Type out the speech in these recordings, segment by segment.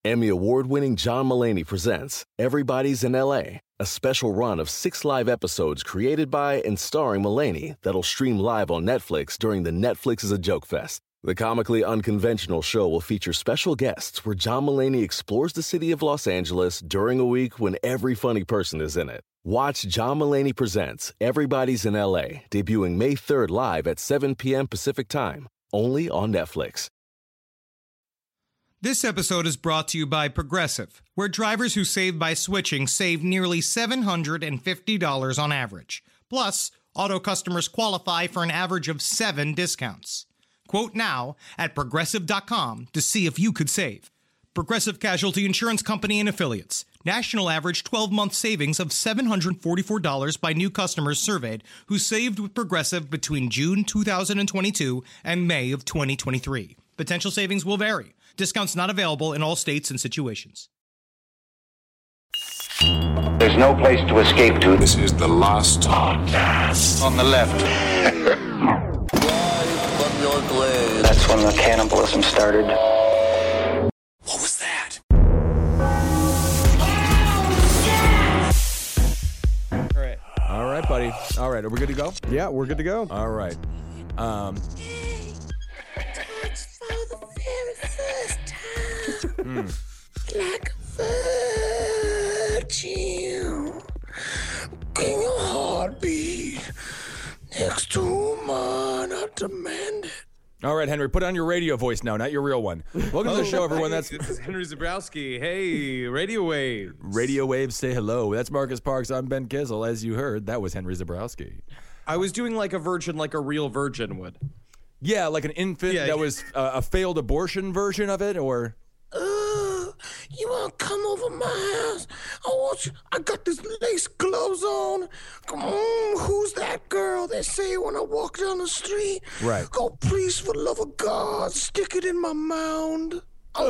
Emmy award-winning John Mulaney presents Everybody's in L.A., a special run of 6 live episodes created by and starring Mulaney that'll stream live on Netflix during the Netflix is a Joke Fest. The comically unconventional show will feature special guests where John Mulaney explores the city of Los Angeles during a week when every funny person is in it. Watch John Mulaney Presents Everybody's in L.A., debuting May 3rd live at 7 p.m. Pacific Time, only on Netflix. This episode is brought to you by Progressive, where drivers who save by switching save nearly $750 on average. Plus, auto customers qualify for an average of 7 discounts. Quote now at Progressive.com to see if you could save. Progressive Casualty Insurance Company and Affiliates. National average 12-month savings of $744 by new customers surveyed who saved with Progressive between June 2022 and May of 2023. Potential savings will vary. Discounts not available in all states and situations. There's no place to escape to. This is the last podcast. On the left. That's when the cannibalism started. What was that? All right, buddy. All right, are we good to go? Yeah, we're good to go. All right. Like a virgin. Can your heart beat next to mine? I demand it. All right, Henry, put on your radio voice now, not your real one. Welcome to the show, everyone. This is Henry Zebrowski. Hey, Radio Waves. Radio Waves, say hello. That's Marcus Parks. I'm Ben Kissel. As you heard, that was Henry Zebrowski. I was doing like a virgin, like a real virgin would. Yeah, like an infant that was a failed abortion version of it, or... You want to come over my house? I got this lace gloves on. Who's that girl they say when I walk down the street? Right. Oh, please, for the love of God, stick it in my mound.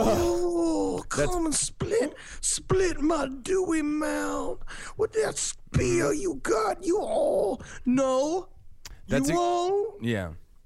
Oh, come and split my dewy mound with that spear you got. You all know. You all? Yeah.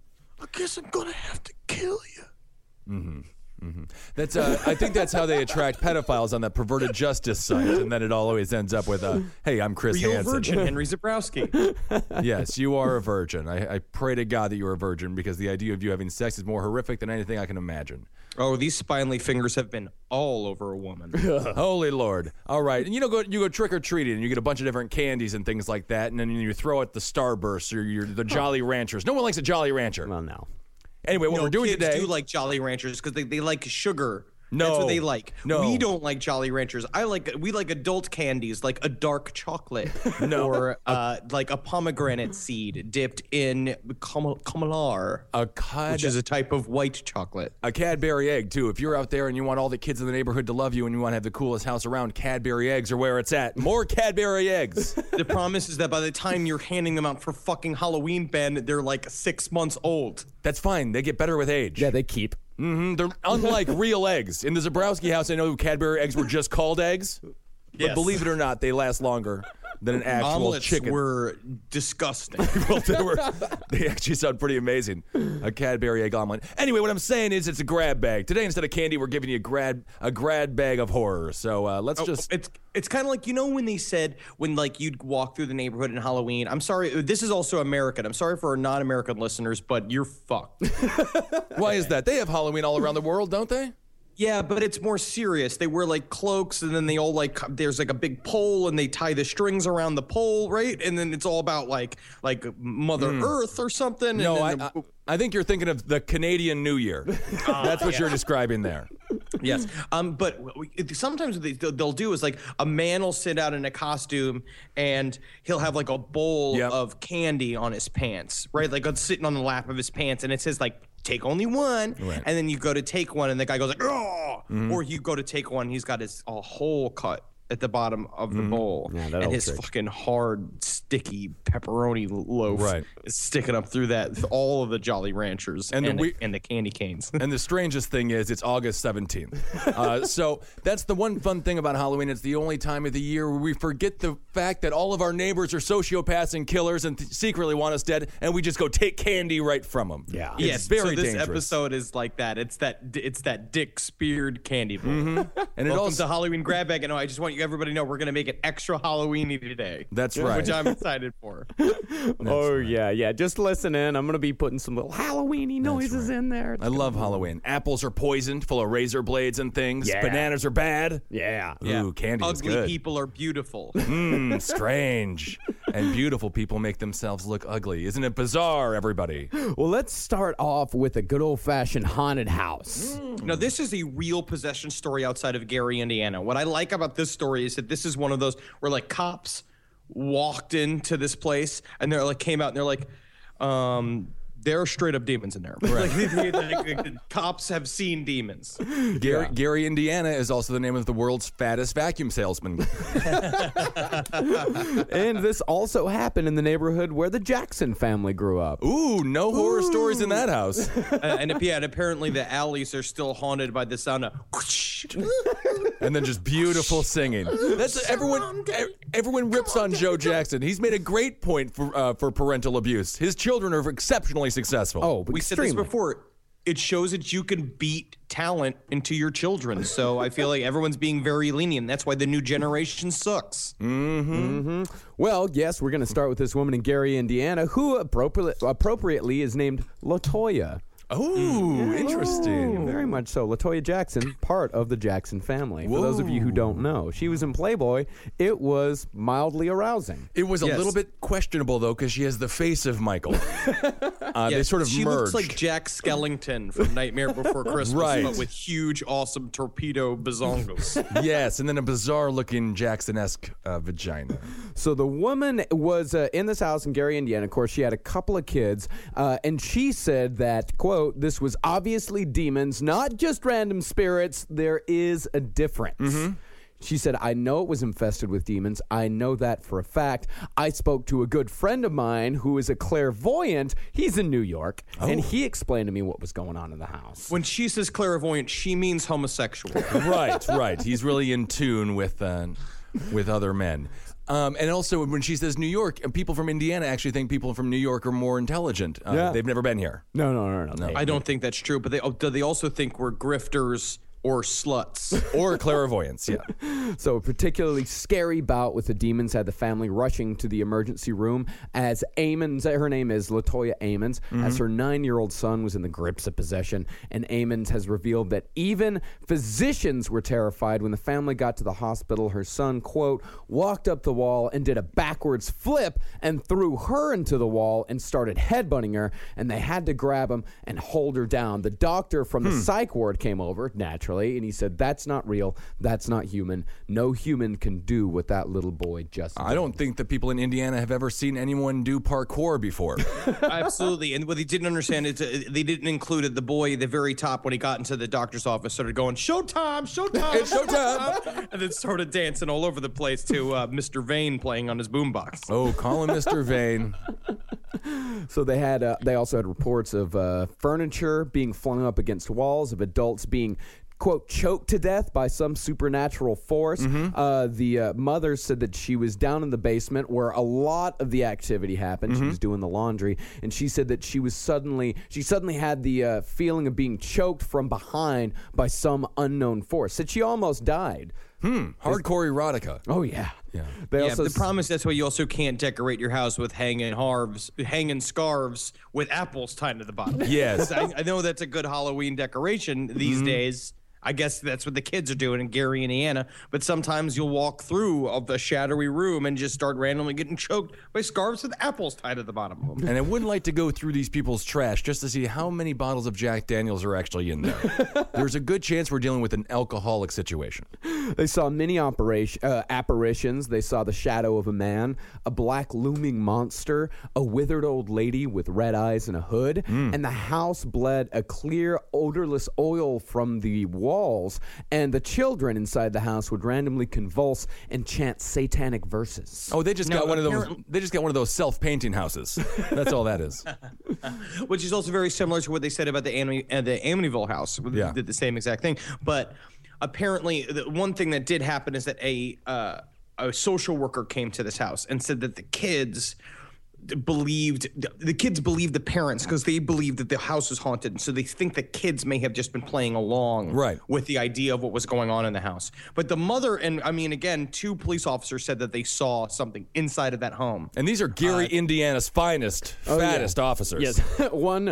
I guess I'm gonna have to kill you. Mm-hmm. Mm-hmm. That's I think that's how they attract pedophiles on that perverted justice site, and then it always ends up with hey, I'm Chris Real Hansen. virgin, Henry Zebrowski. Yes, you are a virgin. I pray to God that you're a virgin, because the idea of you having sex is more horrific than anything I can imagine. Oh, these spinely fingers have been all over a woman. Holy Lord. All right. And you go trick-or-treating, and you get a bunch of different candies and things like that, and then you throw at the Starbursts or the Jolly Ranchers. No one likes a Jolly Rancher. Well, no. Anyway, what we're doing kids today... do like Jolly Ranchers because they like sugar. No. That's what they like. No. We don't like Jolly Ranchers. We like adult candies, like a dark chocolate. No. Or like a pomegranate seed dipped in camellar, which is a type of white chocolate. A Cadbury egg, too. If you're out there and you want all the kids in the neighborhood to love you and you want to have the coolest house around, Cadbury eggs are where it's at. More Cadbury eggs. The promise is that by the time you're handing them out for fucking Halloween, Ben, they're like 6 months old. That's fine. They get better with age. Yeah, they keep. Mm-hmm. They're unlike real eggs. In the Zebrowski house, I know Cadbury eggs were just called eggs. But believe it or not, they last longer than an actual Omelets chicken. Were disgusting. Well, they actually sound pretty amazing. A Cadbury egg omelet. Anyway, what I'm saying is it's a grab bag. Today, instead of candy, we're giving you a grab bag of horror. So let's just... It's kind of like, when they said when like you'd walk through the neighborhood in Halloween. I'm sorry, this is also American. I'm sorry for our non-American listeners, but you're fucked. Why is that? They have Halloween all around the world, don't they? Yeah, but it's more serious. They wear like cloaks, and then they all there's like a big pole, and they tie the strings around the pole, right? And then it's all about like Mother Earth or something. No, and I think you're thinking of the Canadian New Year. That's what you're describing there. Yes. But sometimes what they'll do is like a man will sit out in a costume and he'll have like a bowl of candy on his pants, right? Like it's sitting on the lap of his pants, and it says like, take only one, right. And then you go to take one, and the guy goes like, oh, or you go to take one, he's got his hole cut at the bottom of the bowl, Yeah, and his trick. fucking hard, sticky pepperoni loaf is sticking up through that. All of the Jolly Ranchers and the candy canes. And the strangest thing is, it's August 17th. So that's the one fun thing about Halloween. It's the only time of the year where we forget the fact that all of our neighbors are sociopaths and killers and secretly want us dead, and we just go take candy right from them. Yeah. It's Yes, very so this dangerous. episode is like that. It's that Dick speared candy bowl. And it Welcome also to Halloween Grab Bag. And I just want everybody to know we're going to make it extra Halloweeny today. That's right. Which I'm excited for. Yeah. Just listen in. I'm going to be putting some little Halloweeny noises in there. I love Halloween. Apples are poisoned, full of razor blades and things. Yeah. Bananas are bad. Yeah. Ooh, candy is Ugly good. people are beautiful. Strange. And beautiful people make themselves look ugly. Isn't it bizarre, everybody? Well, let's start off with a good old-fashioned haunted house. Now, this is a real possession story outside of Gary, Indiana. What I like about this story is that this is one of those where like cops walked into this place and they're like came out and they're like, there are straight up demons in there. Like, the cops have seen demons. Gary, Indiana is also the name of the world's fattest vacuum salesman. And this also happened in the neighborhood where the Jackson family grew up. Ooh, no horror stories in that house. And apparently the alleys are still haunted by the sound of whoosh. And then just beautiful singing. That's everyone rips on Joe Jackson. He's made a great point for parental abuse. His children are exceptionally successful. Oh, We said this before. It shows that you can beat talent into your children. So I feel like everyone's being very lenient. That's why the new generation sucks. Well, yes, we're going to start with this woman in Gary, Indiana, who appropriately is named LaToya. Oh, interesting. Very much so. LaToya Jackson, part of the Jackson family. For those of you who don't know, she was in Playboy. It was mildly arousing. It was a little bit questionable, though, because she has the face of Michael. They sort of she merged. looks like Jack Skellington from Nightmare Before Christmas, Right. but with huge, awesome torpedo bazongos. Yes, and then a bizarre-looking Jackson-esque vagina. So the woman was in this house in Gary, Indiana. Of course, she had a couple of kids, and she said that, quote, this was obviously demons, not just random spirits. There is a difference. She said, I know it was infested with demons. I know that for a fact. I spoke to a good friend of mine who is a clairvoyant. He's in New York, and he explained to me what was going on in the house. When she says clairvoyant, she means homosexual. Right. He's really in tune with other men. And also, when she says New York, people from Indiana actually think people from New York are more intelligent. They've never been here. No. I don't think that's true, but they also think we're grifters or sluts. Or clairvoyants, yeah. So a particularly scary bout with the demons had the family rushing to the emergency room as her name is LaToya Ammons, as her 9-year-old son was in the grips of possession. And Ammons has revealed that even physicians were terrified when the family got to the hospital. Her son, quote, walked up the wall and did a backwards flip and threw her into the wall and started headbutting her, and they had to grab him and hold her down. The doctor from the psych ward came over, naturally, and he said, that's not real. That's not human. No human can do what that little boy just did. I don't think that people in Indiana have ever seen anyone do parkour before. Absolutely. And what they didn't understand is they didn't include the boy at the very top when he got into the doctor's office, started going, showtime, It's showtime. and then started dancing all over the place to Mr. Vane playing on his boombox. Oh, call him Mr. Vane. So they also had reports of furniture being flung up against walls, of adults being, quote, choked to death by some supernatural force. The mother said that she was down in the basement where a lot of the activity happened. She was doing the laundry, and she said that she suddenly had the feeling of being choked from behind by some unknown force. Said she almost died. Hardcore erotica. Oh, yeah. The problem is that's why you also can't decorate your house with hanging scarves with apples tied to the bottom. Yes. I know that's a good Halloween decoration these days. I guess that's what the kids are doing in Gary, Indiana. But sometimes you'll walk through a shadowy room and just start randomly getting choked by scarves with apples tied at the bottom of them. And I wouldn't like to go through these people's trash just to see how many bottles of Jack Daniels are actually in there. There's a good chance we're dealing with an alcoholic situation. They saw many apparitions. They saw the shadow of a man, a black looming monster, a withered old lady with red eyes and a hood, and the house bled a clear, odorless oil from the walls, and the children inside the house would randomly convulse and chant satanic verses. Oh, they just got one of those. They just got one of those self-painting houses. That's all that is. Which is also very similar to what they said about the Amityville house. Yeah. They did the same exact thing. But apparently, the one thing that did happen is that a social worker came to this house and said that the kids believed the parents because they believed that the house was haunted, and so they think the kids may have just been playing along with the idea of what was going on in the house. But the mother and again, 2 police officers said that they saw something inside of that home. And these are Gary, Indiana's fattest officers. Yes, one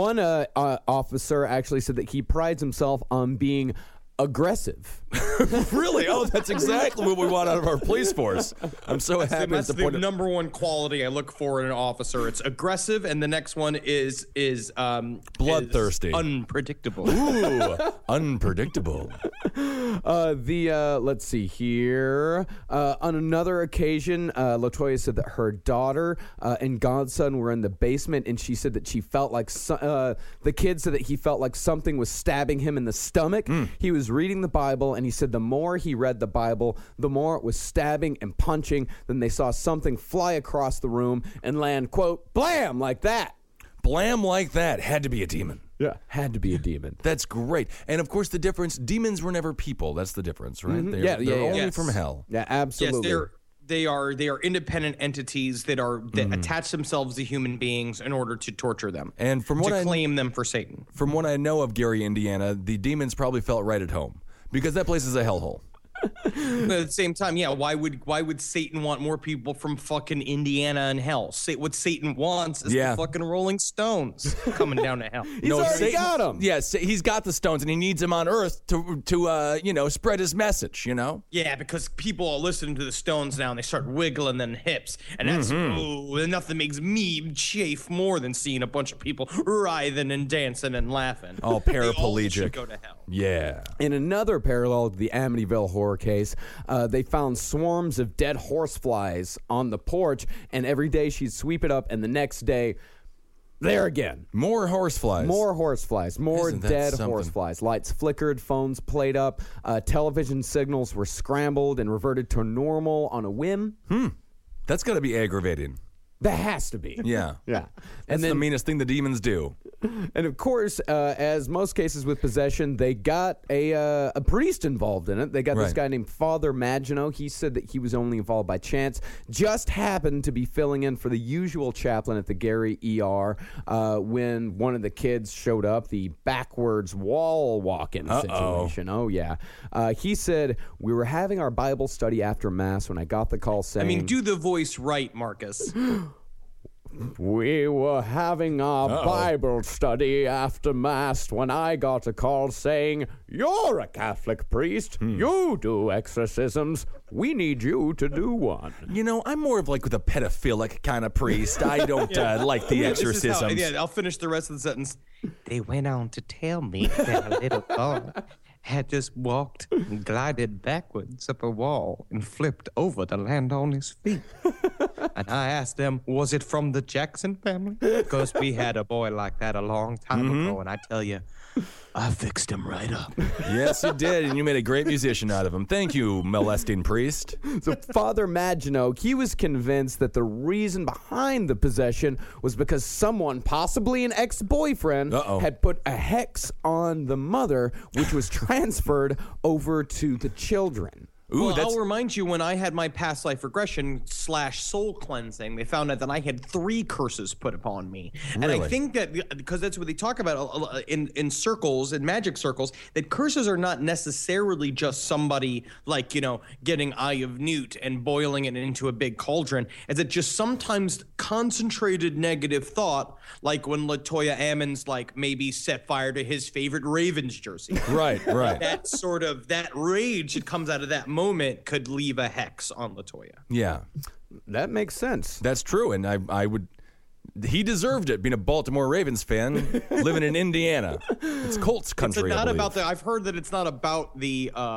officer actually said that he prides himself on being aggressive. Really? Oh, that's exactly what we want out of our police force. I'm so happy. That's the number one quality I look for in an officer. It's aggressive, and the next one is bloodthirsty, unpredictable. Ooh, unpredictable. Let's see here. On another occasion, LaToya said that her daughter and godson were in the basement, and she said that she felt like the kid said that he felt like something was stabbing him in the stomach. He was reading the Bible, and he said the more he read the Bible, the more it was stabbing and punching. Then they saw something fly across the room and land, quote, blam, like that. Blam like that. Had to be a demon. Yeah, had to be a demon. That's great. And of course, the difference, demons were never people. That's the difference, right? Mm-hmm. They're only from hell. Yeah, absolutely. Yes, they are independent entities that attach themselves to human beings in order to torture them and claim them for Satan. From what I know of Gary, Indiana, the demons probably felt right at home because that place is a hellhole. But at the same time, yeah, why would Satan want more people from fucking Indiana and hell? What Satan wants is the fucking Rolling Stones coming down to hell. He's already got them. Yes, he's got the stones, and he needs them on Earth to spread his message. Yeah, because people are listening to the Stones now, and they start wiggling their hips, and that's nothing makes me chafe more than seeing a bunch of people writhing and dancing and laughing. Oh, paraplegic. They all should go to hell. Yeah. In another parallel to the Amityville horror case, they found swarms of dead horseflies on the porch, and every day she'd sweep it up, and the next day, there again. More horseflies. More horseflies. More dead horseflies. Lights flickered, phones played up, television signals were scrambled and reverted to normal on a whim. That's got to be aggravating. That has to be. Yeah. Yeah. That's the meanest thing the demons do. And of course, as most cases with possession, they got a priest involved in it. They got this guy named Father Maginot. He said that he was only involved by chance. Just happened to be filling in for the usual chaplain at the Gary ER when one of the kids showed up, the backwards wall walking situation. Oh, yeah. He said, we were having our Bible study after Mass when I got the call saying... do the voice right, Marcus. We were having our Bible study after Mass when I got a call saying, you're a Catholic priest. You do exorcisms. We need you to do one. I'm more of like with a pedophilic kind of priest. I don't like the exorcisms. I'll finish the rest of the sentence. They went on to tell me that a little boy had just walked and glided backwards up a wall and flipped over to land on his feet. And I asked them, was it from the Jackson family? Because we had a boy like that a long time ago, and I tell you, I fixed him right up. Yes, you did, and you made a great musician out of him. Thank you, molesting priest. So Father Maginot, he was convinced that the reason behind the possession was because someone, possibly an ex-boyfriend, had put a hex on the mother, which was transferred over to the children. Ooh, I'll remind you, when I had my past life regression / soul cleansing, they found out that I had 3 curses put upon me. Really? And I think that, because that's what they talk about in circles, in magic circles, that curses are not necessarily just somebody getting Eye of Newt and boiling it into a big cauldron. It's that just sometimes concentrated negative thought, like when LaToya Ammons maybe set fire to his favorite Ravens jersey. Right. That rage that comes out of that moment could leave a hex on LaToya. Yeah. That makes sense. That's true, and I would... He deserved it, being a Baltimore Ravens fan, living in Indiana. It's Colts country. I've heard that it's not about the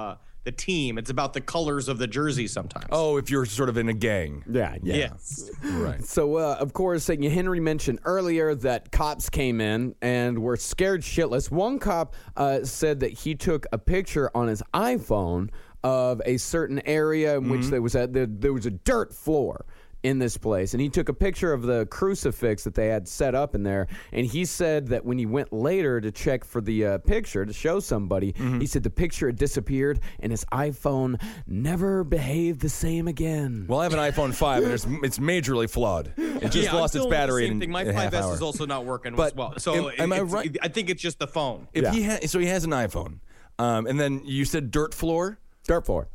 the team. It's about the colors of the jersey sometimes. Oh, if you're sort of in a gang. Yeah. Yes. Right. So, of course, Henry mentioned earlier that cops came in and were scared shitless. One cop said that he took a picture on his iPhone of a certain area in which there was a dirt floor in this place, and he took a picture of the crucifix that they had set up in there, and he said that when he went later to check for the picture to show somebody, he said the picture had disappeared and his iPhone never behaved the same again. Well, I have an iPhone 5 and it's majorly flawed. It just lost its battery in My a half 5S hour. is also not working But as well. So am I right? I think it's just the phone. If he has an iPhone, and then you said dirt floor? Dirt floor.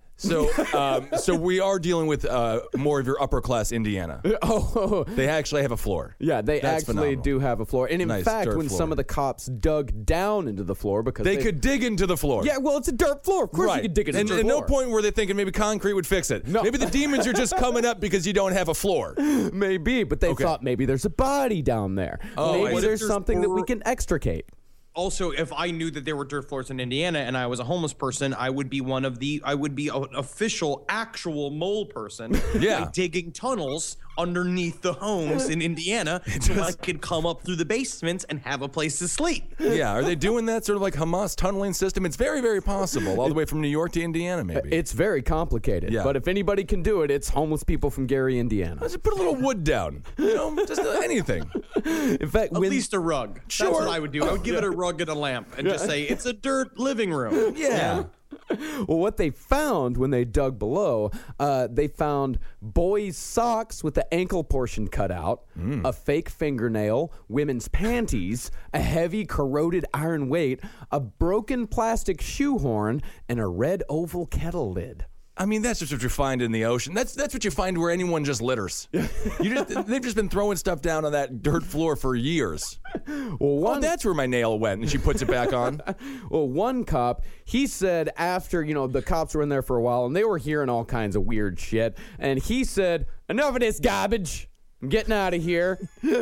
So we are dealing with more of your upper class Indiana. Oh, They actually have a floor. yeah, they That's actually phenomenal. do have a floor. And in Nice fact, dirt when floor. some of the cops dug down into the floor because They could dig into the floor. Yeah, well, it's a dirt floor. Of course Right. you could dig into and the at floor. no point were they thinking maybe concrete would fix it. No. Maybe the demons are just coming up because you don't have a floor. Maybe, but they thought maybe there's a body down there. Oh, maybe what if there's there's something that we can extricate. Also, if I knew that there were dirt floors in Indiana and I was a homeless person, I would be an official, actual mole person. Yeah. Like digging tunnels underneath the homes in Indiana so I could come up through the basements and have a place to sleep. Yeah, are they doing that sort of like Hamas tunneling system? It's very, very possible, all the way from New York to Indiana, maybe. It's very complicated. Yeah. But if anybody can do it, it's homeless people from Gary, Indiana. Just put a little wood down, just anything. In fact, At least a rug. Sure. That's what I would do. I would give it a rug and a lamp and just say, it's a dirt living room. Yeah. well, what they found when they dug below, they found boys' socks with the ankle portion cut out, a fake fingernail, women's panties, a heavy corroded iron weight, a broken plastic shoehorn, and a red oval kettle lid. I mean, that's just what you find in the ocean. That's what you find where anyone just litters. They've just been throwing stuff down on that dirt floor for years. Well, that's where my nail went, and she puts it back on. Well, one cop, he said after, the cops were in there for a while and they were hearing all kinds of weird shit, and he said, enough of this garbage. I'm getting out of here.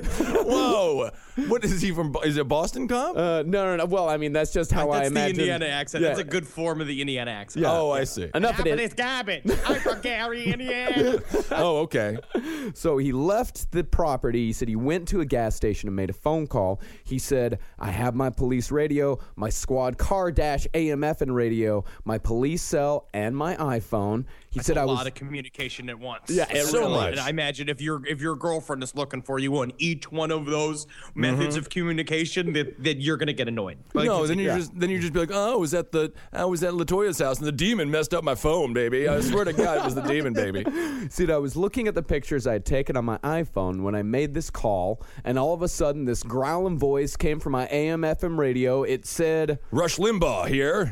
Whoa. What is he from? Is it a Boston cop? No. Well, I mean, that's just how I That's the imagine. Indiana accent. Yeah. That's a good form of the Indiana accent. Yeah. Oh, I see. Enough of this. garbage. I'm from Gary, Indiana. Oh, okay. So he left the property. He said he went to a gas station and made a phone call. He said, I have my police radio, my squad car dash AM/FM radio, my police cell, and my iPhone. He said a I lot was of communication at once. Yeah, so much. And I imagine if your girlfriend is looking for you on each one of those methods of communication, that you're gonna get annoyed. No, then you just be like, I was at Latoya's house and the demon messed up my phone, baby. I swear to God, it was the demon, baby. See, I was looking at the pictures I had taken on my iPhone when I made this call, and all of a sudden, this growling voice came from my AM/FM radio. It said, Rush Limbaugh here.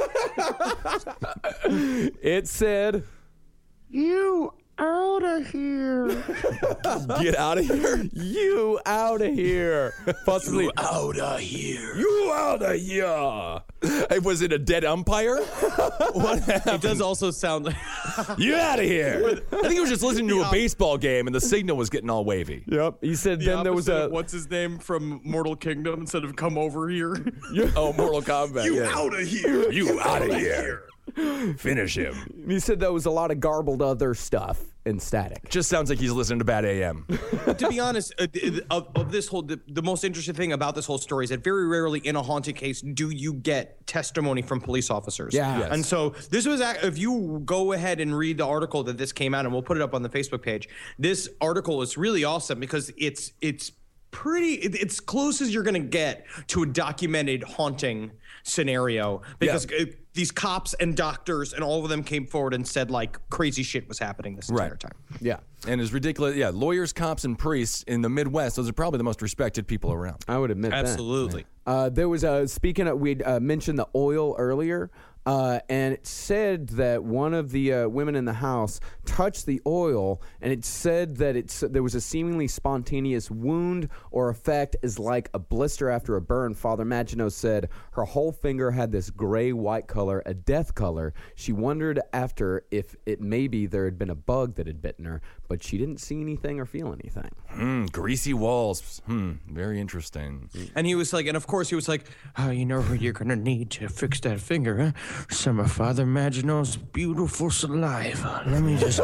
it said, You out of here. Get out of here. you out of here. Possibly, Out of here. You out of here. Hey, was it a dead umpire? What happened? It does also sound like You out of here. I think he was just listening to a baseball game and the signal was getting all wavy. yep. He said then there was a. what's his name from Mortal Kingdom instead of come over here. Oh, Mortal Kombat. You yeah. out of here. You out of here. Finish him. He said there was a lot of garbled other stuff in static. Just sounds like he's listening to Bad AM. To be honest, of this whole, the most interesting thing about this whole story is that very rarely in a haunted case do you get testimony from police officers. Yeah. Yes. And so this was, if you go ahead and read the article that this came out, and we'll put it up on the Facebook page, this article is really awesome because it's close as you're going to get to a documented haunting scenario because these cops and doctors and all of them came forward and said like crazy shit was happening this entire time. Yeah. And it's ridiculous. Yeah, lawyers, cops, and priests in the Midwest, those are probably the most respected people around. I would admit Absolutely. that. There was speaking of, we mentioned the oil earlier, and it said that one of the women in the house touched the oil, and it said that there was a seemingly spontaneous wound or effect is like a blister after a burn. Father Maginot said her whole finger had this gray-white color, a death color. She wondered after if it maybe there had been a bug that had bitten her, but she didn't see anything or feel anything. Greasy walls. Very interesting. And he was like, and of course he was like, oh, you know who you're going to need to fix that finger, huh? some of Father Maginot's beautiful saliva. Let me just.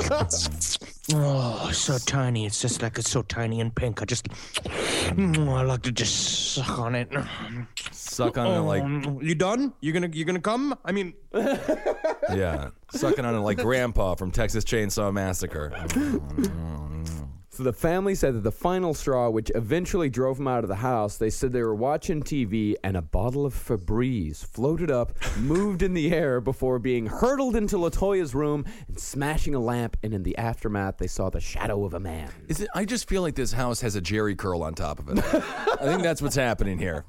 Oh, so tiny. It's just like it's so tiny and pink. I like to just suck on it. Suck on it like. You done? You gonna come? I mean. Yeah, sucking on it like Grandpa from Texas Chainsaw Massacre. So the family said that the final straw, which eventually drove them out of the house, they said they were watching TV and a bottle of Febreze floated up, moved in the air before being hurtled into LaToya's room and smashing a lamp, and in the aftermath they saw the shadow of a man. I just feel like this house has a Jerry curl on top of it. I think that's what's happening here.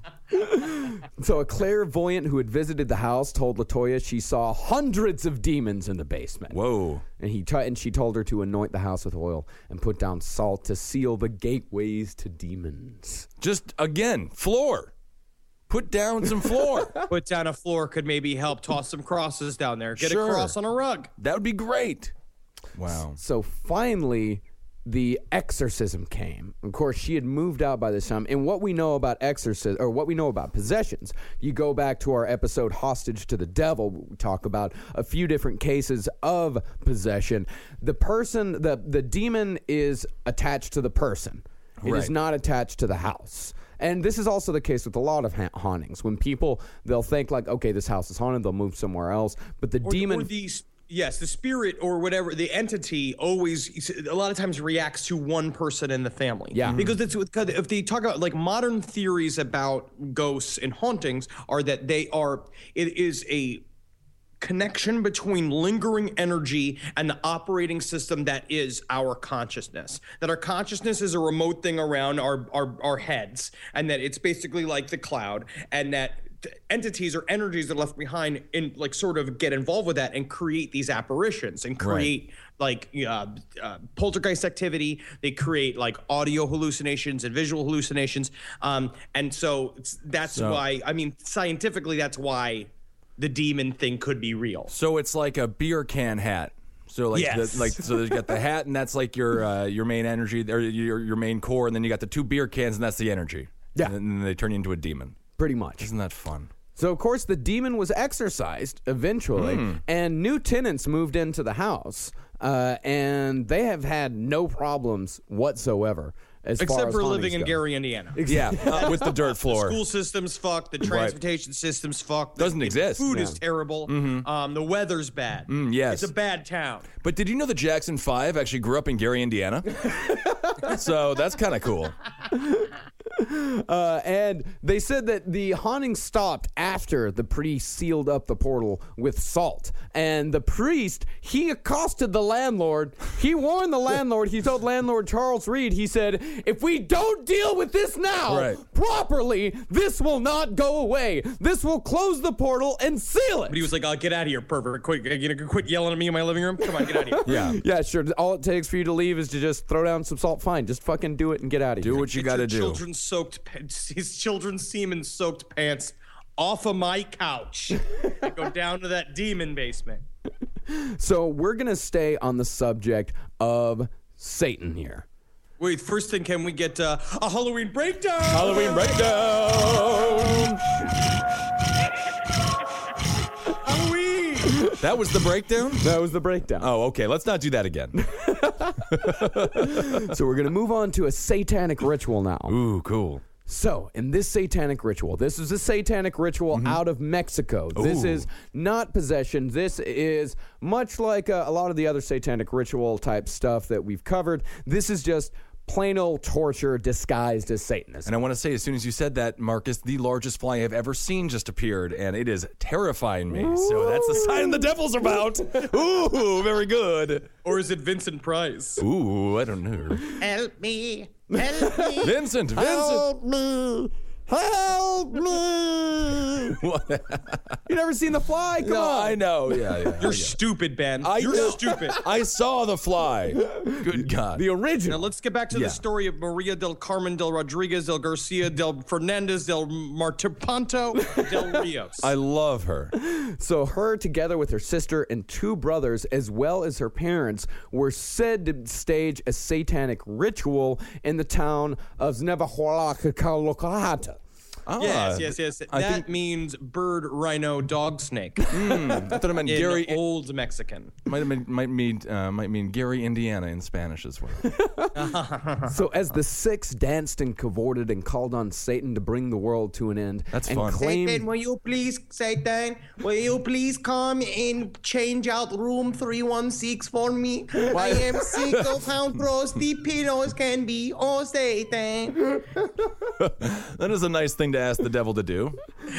So a clairvoyant who had visited the house told LaToya she saw hundreds of demons in the basement. Whoa. And she told her to anoint the house with oil and put down salt to seal the gateways to demons. Just, again, floor. Put down some floor. Put down a floor could maybe help toss some crosses down there. Get a cross on a rug. That would be great. Wow. So finally, the exorcism came. Of course, she had moved out by this time. And what we know about exorcism, or what we know about possessions, you go back to our episode Hostage to the Devil, we talk about a few different cases of possession. The person, the demon is attached to the person. It is not attached to the house. And this is also the case with a lot of hauntings. When people, they'll think like, okay, this house is haunted, they'll move somewhere else. But the demon... Yes, the spirit or whatever, the entity always, a lot of times reacts to one person in the family. Yeah. Because if they talk about like modern theories about ghosts and hauntings are that it is a connection between lingering energy and the operating system that is our consciousness. That our consciousness is a remote thing around our heads, and that it's basically like the cloud, and that entities or energies that are left behind and like sort of get involved with that and create these apparitions and create like poltergeist activity. They create like audio hallucinations and visual hallucinations. And so that's why, I mean, scientifically, that's why the demon thing could be real. So it's like a beer can hat. So like, so you got the hat, and that's like your main energy, or your main core, and then you got the two beer cans, and that's the energy. Yeah, and then they turn you into a demon. Pretty much. Isn't that fun? So, of course, the demon was exorcised eventually, and new tenants moved into the house, and they have had no problems whatsoever. Except for living in Gary, Indiana. Yeah, with the dirt floor. The school system's fucked. The transportation system's fucked. Doesn't exist. The food is terrible. The weather's bad. Yes. It's a bad town. But did you know the Jackson 5 actually grew up in Gary, Indiana? So that's kind of cool. And they said that the haunting stopped after the priest sealed up the portal with salt. And the priest, he accosted the landlord. He warned the landlord. He told landlord Charles Reed, he said, if we don't deal with this now properly, this will not go away. This will close the portal and seal it. But he was like, get out of here, pervert. Quit yelling at me in my living room. Come on, get out of here. Yeah, sure. All it takes for you to leave is to just throw down some salt. Fine. Just fucking do it and get out of here. Do what you got to do. His children's semen-soaked pants off of my couch and go down to that demon basement. So we're going to stay on the subject of Satan here. Wait, first thing, can we get a Halloween breakdown? Halloween breakdown! Halloween! That was the breakdown? That was the breakdown. Oh, okay. Let's not do that again. So we're going to move on to a satanic ritual now. Ooh, cool. So, in this satanic ritual, this is a satanic ritual out of Mexico. Ooh. This is not possession. This is much like a lot of the other satanic ritual type stuff that we've covered. This is just plain old torture disguised as Satanism. And I want to say, as soon as you said that, Marcus, the largest fly I've ever seen just appeared, and it is terrifying me. Ooh. So that's the sign the devil's about. Ooh, very good. Or is it Vincent Price? Ooh, I don't know. Help me. Help me. Vincent. Help me. Help me. What? You never seen The Fly? Come on. I know. Yeah. You're stupid, Ben. You're stupid. I saw The Fly. Good God. The original. Now let's get back to the story of Maria del Carmen del Rodriguez del Garcia del Fernandez del Martirpanto del Rios. I love her. So her, together with her sister and two brothers, as well as her parents, were said to stage a satanic ritual in the town of Znevahorlacalocahata. Yes. That means bird, rhino, dog, snake. I thought it meant in Gary. Old Mexican. Might mean Gary, Indiana in Spanish as well. So as the six danced and cavorted and called on Satan to bring the world to an end, That's and fun. claimed, Satan, will you please come and change out room 316 for me? I am sick of how gross the pillows can be. Oh, Satan. That is a nice thing to ask the devil to do.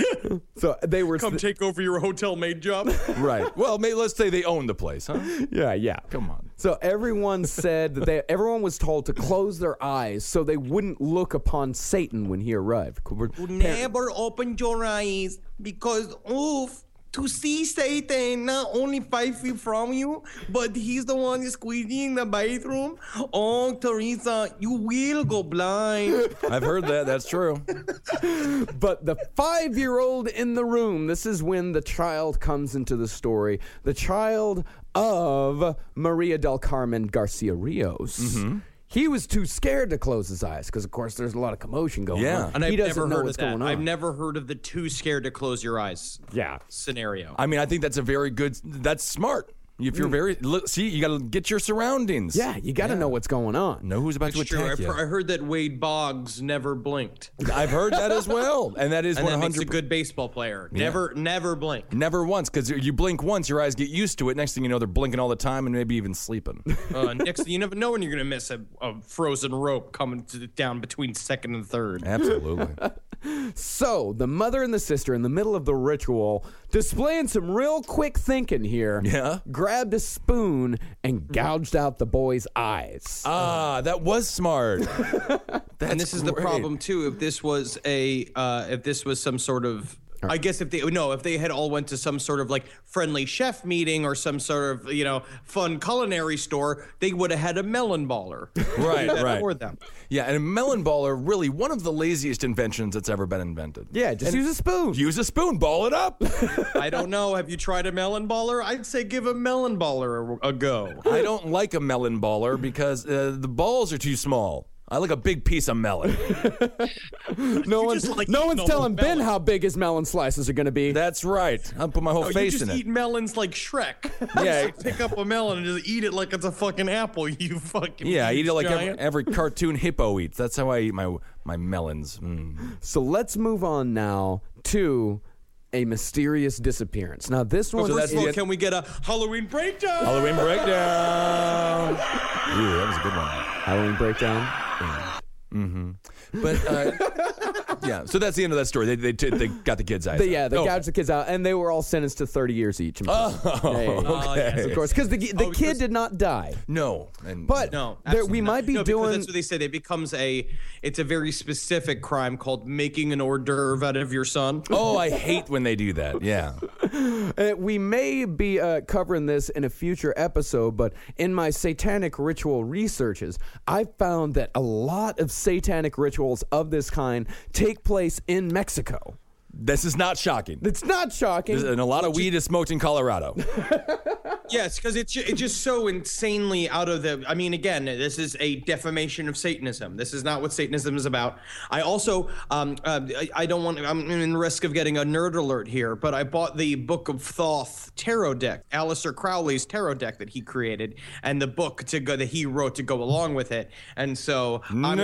so they were Come take over your hotel maid job. Right. Well, let's say they own the place, huh? yeah. Come on. So everyone said that everyone was told to close their eyes so they wouldn't look upon Satan when he arrived. Never open your eyes because, to see Satan not only 5 feet from you, but he's the one squeezing in the bathroom. Oh, Teresa, you will go blind. I've heard that. That's true. But the 5-year-old in the room, this is when the child comes into the story. The child of Maria del Carmen Garcia Rios. Mm-hmm. He was too scared to close his eyes because, of course, there's a lot of commotion going on. And I've never heard of that. Going on. I've never heard of the too scared to close your eyes scenario. I mean, I think that's that's smart. If you're you got to get your surroundings. Yeah, you got to know what's going on. Know who's about to attack you. I heard that Wade Boggs never blinked. I've heard that as well. And that is 100%. That makes a good baseball player. Never blink. Never once, because you blink once, your eyes get used to it. Next thing you know, they're blinking all the time and maybe even sleeping. Next, you never know when you're going to miss a frozen rope coming down between second and third. Absolutely. So, the mother and the sister in the middle of the ritual, displaying some real quick thinking here, grabbed a spoon and gouged out the boy's eyes. Ah, that was smart. And this is the problem too. If this was some sort of, I guess if they had all went to some sort of like friendly chef meeting or some sort of fun culinary store, they would have had a melon baller. Right. For them. Yeah, and a melon baller, really one of the laziest inventions that's ever been invented. Yeah, just use a spoon. Use a spoon, ball it up. I don't know. Have you tried a melon baller? I'd say give a melon baller a go. I don't like a melon baller because the balls are too small. I like a big piece of melon. No one's telling Ben how big his melon slices are going to be. That's right. I'll put my whole face in it. You just eat melons like Shrek. Yeah. Pick up a melon and just eat it like it's a fucking apple, you fucking I eat it like giant. every cartoon hippo eats. That's how I eat my melons. So let's move on now to a mysterious disappearance. Now this one... Can we get a Halloween breakdown? Halloween breakdown. Ooh, that was a good one. Halloween breakdown. Mm-hmm. But so that's the end of that story. They got the kids' eyes. They gouged the kids out, and they were all sentenced to 30 years each. Okay. Of course, because the kid did not die. No, we might be doing. That's what they said. It becomes it's a very specific crime called making an hors d'oeuvre out of your son. Oh, I hate when they do that. Yeah. We may be covering this in a future episode, but in my satanic ritual researches, I found that a lot of satanic rituals of this kind take place in Mexico. This is not shocking. It's not shocking. And a lot of weed is smoked in Colorado. Yes, because it's just so insanely out of the... I mean, again, this is a defamation of Satanism. This is not what Satanism is about. I also, I don't want... I'm in risk of getting a nerd alert here, but I bought the Book of Thoth tarot deck, Aleister Crowley's tarot deck that he created, and the book that he wrote to go along with it. And so...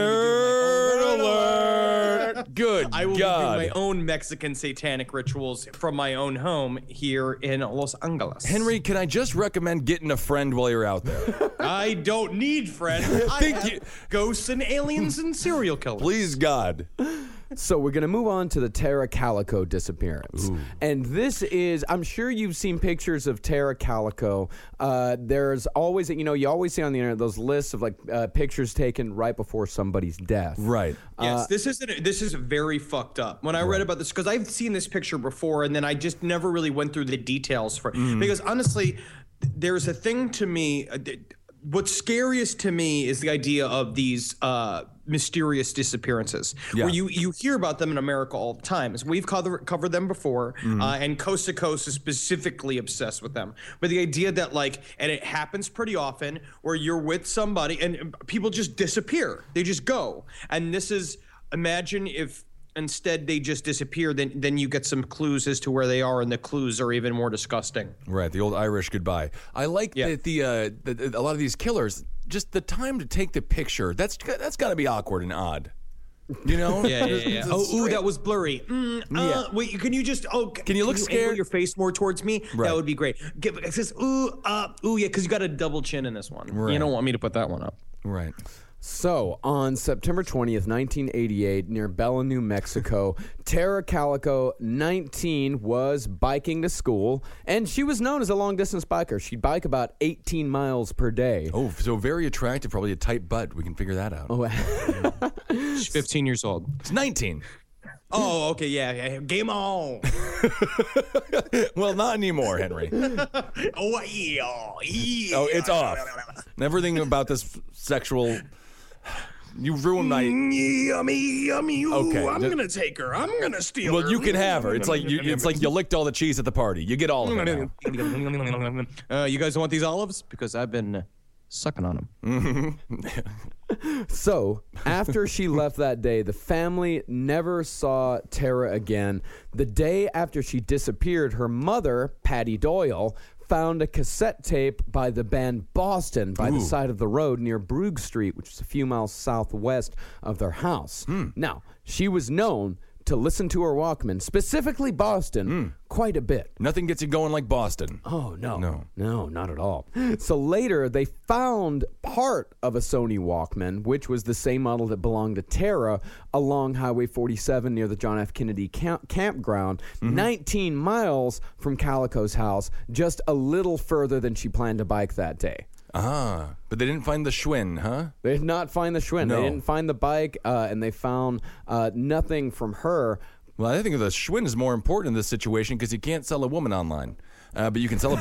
Nerd alert! Good I will God. do my own Mexican satanic rituals from my own home here in Los Angeles. Henry, can I just recommend getting a friend while you're out there? I don't need friends. I have ghosts and aliens and serial killers. Please, God. So we're going to move on to the Tara Calico disappearance. Ooh. And this is, I'm sure you've seen pictures of Tara Calico. There's always, you always see on the internet those lists of pictures taken right before somebody's death. Right. Yes, this is very fucked up. When I read about this, because I've seen this picture before, and then I just never really went through the details because honestly, there's a thing to me. What's scariest to me is the idea of these mysterious disappearances, where you hear about them in America all the time. So we've covered them before, and Coast to Coast is specifically obsessed with them. But the idea that and it happens pretty often, where you're with somebody and people just disappear. They just go. And this is, imagine if instead they just disappear, then you get some clues as to where they are, and the clues are even more disgusting. Right, the old Irish goodbye. I like that a lot of these killers, just the time to take the picture, that's got to be awkward and odd. You know? Yeah. That was blurry. Wait, can you just? Can you look scared? Angle your face more towards me. Right. That would be great. It says yeah, because you got a double chin in this one. Right. You don't want me to put that one up. Right. So, on September 20th, 1988, near Bella, New Mexico, Tara Calico, 19, was biking to school, and she was known as a long-distance biker. She'd bike about 18 miles per day. Oh, so very attractive, probably a tight butt. We can figure that out. Oh, She's 15 years old. It's 19. Oh, okay, yeah. Game on. Well, not anymore, Henry. Oh, yeah. Oh, it's off. Everything about this sexual... You ruined my... Yummy. Okay. I'm going to take her. I'm going to steal her. Well, you can have her. It's like you licked all the cheese at the party. You get all of it now. You guys want these olives? Because I've been sucking on them. So, after she left that day, the family never saw Tara again. The day after she disappeared, her mother, Patty Doyle, found a cassette tape by the band Boston by the side of the road near Brugge Street, which is a few miles southwest of their house. Now, she was known to listen to her Walkman, specifically Boston, quite a bit. Nothing gets you going like Boston. Oh, no, not at all. So later, they found part of a Sony Walkman, which was the same model that belonged to Tara, along Highway 47 near the John F. Kennedy campground, 19 miles from Calico's house, just a little further than she planned to bike that day. But they didn't find the Schwinn, huh? They did not find the Schwinn. No. They didn't find the bike, and they found nothing from her. Well, I think the Schwinn is more important in this situation because you can't sell a woman online, but you can sell a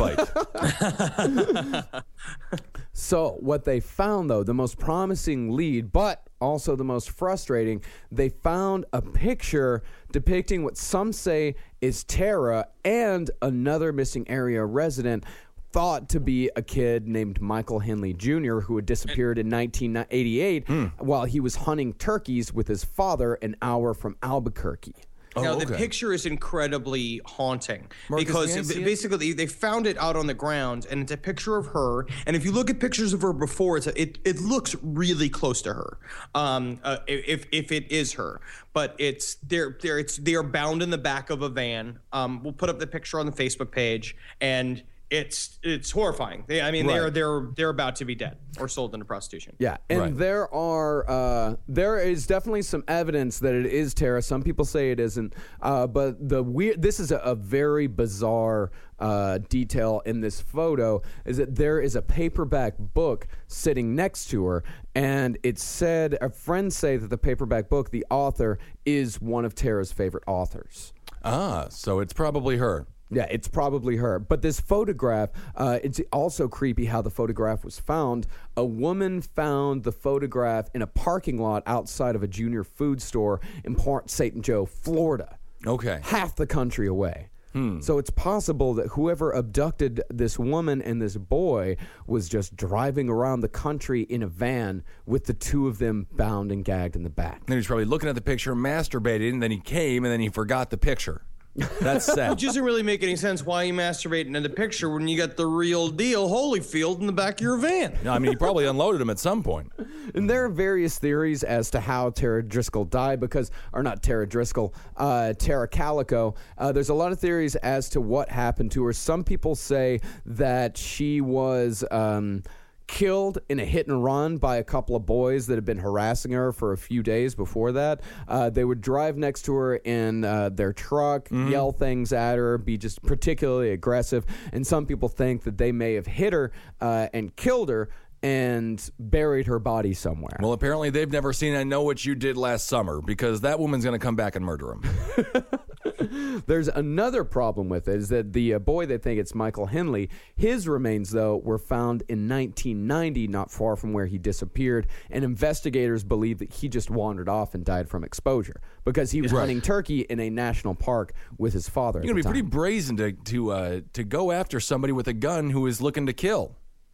bike. So what they found, though, the most promising lead, but also the most frustrating, they found a picture depicting what some say is Tara and another missing area resident, thought to be a kid named Michael Henley Jr., who had disappeared in 1988 while he was hunting turkeys with his father an hour from Albuquerque. Now, the picture is incredibly haunting because basically they found it out on the ground, and it's a picture of her. And if you look at pictures of her before, it looks really close to her, if it is her. But they are bound in the back of a van. We'll put up the picture on the Facebook page, and it's horrifying. They're about to be dead or sold into prostitution. Yeah, and there is definitely some evidence that it is Tara. Some people say it isn't, but this is a very bizarre detail in this photo is that there is a paperback book sitting next to her, and it said friends say that the paperback book, the author, is one of Tara's favorite authors. So it's probably her. Yeah, it's probably her. But this photograph, it's also creepy how the photograph was found. A woman found the photograph in a parking lot outside of a junior food store in Port St. Joe, Florida. Okay. Half the country away. So it's possible that whoever abducted this woman and this boy was just driving around the country in a van with the two of them bound and gagged in the back. Then he was probably looking at the picture, masturbating, and then he came, and then he forgot the picture. That's sad. Which doesn't really make any sense. Why are you masturbating in the picture when you got the real deal Holyfield in the back of your van? No, I mean, he probably unloaded him at some point. And there are various theories as to how Tara Driscoll died Tara Calico. There's a lot of theories as to what happened to her. Some people say that she was killed in a hit and run by a couple of boys that had been harassing her for a few days before that. They would drive next to her in their truck, yell things at her, be just particularly aggressive. And some people think that they may have hit her and killed her and buried her body somewhere. Well, apparently they've never seen I Know What You Did Last Summer, because that woman's going to come back and murder him. There's another problem with it, is that the boy, they think it's Michael Henley. His remains, though, were found in 1990, not far from where he disappeared, and investigators believe that he just wandered off and died from exposure because he was hunting turkey in a national park with his father. You're going to be pretty brazen to go after somebody with a gun who is looking to kill.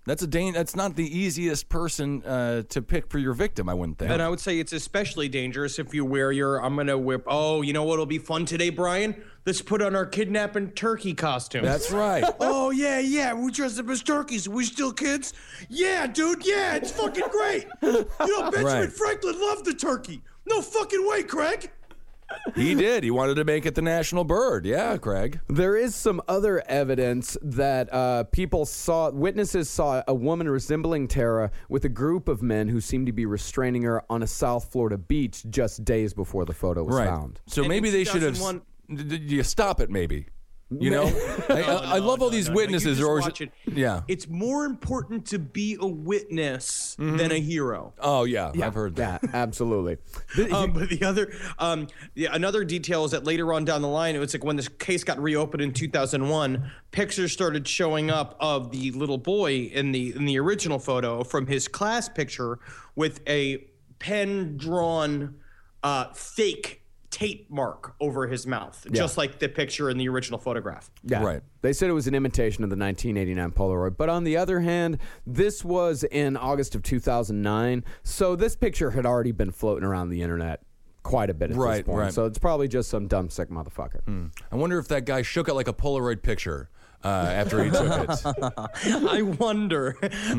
That's not the easiest person to pick for your victim, I wouldn't think. And I would say it's especially dangerous if you wear I'm going to whip. Oh, you know what'll be fun today, Brian? Let's put on our kidnapping turkey costume. That's right. Oh, yeah. We dressed up as turkeys. We still kids? Yeah, dude. Yeah, it's fucking great. You know, Benjamin Franklin loved the turkey. No fucking way, Craig. He did. He wanted to make it the national bird. Yeah, Craig. There is some other evidence that witnesses saw a woman resembling Tara with a group of men who seemed to be restraining her on a South Florida beach just days before the photo was found. So maybe they should have. You stop it, maybe. You know, I love all these witnesses. It's more important to be a witness than a hero. Oh yeah, I've heard that. Yeah, absolutely. But the other, another detail is that later on down the line, it was like when this case got reopened in 2001, pictures started showing up of the little boy in the original photo from his class picture with a pen drawn fake tape mark over his mouth, just like the picture in the original photograph. Yeah. Right. They said it was an imitation of the 1989 Polaroid. But on the other hand, this was in August of 2009. So this picture had already been floating around the internet quite a bit at this point. So it's probably just some dumb, sick motherfucker. I wonder if that guy shook it like a Polaroid picture after he took it. I wonder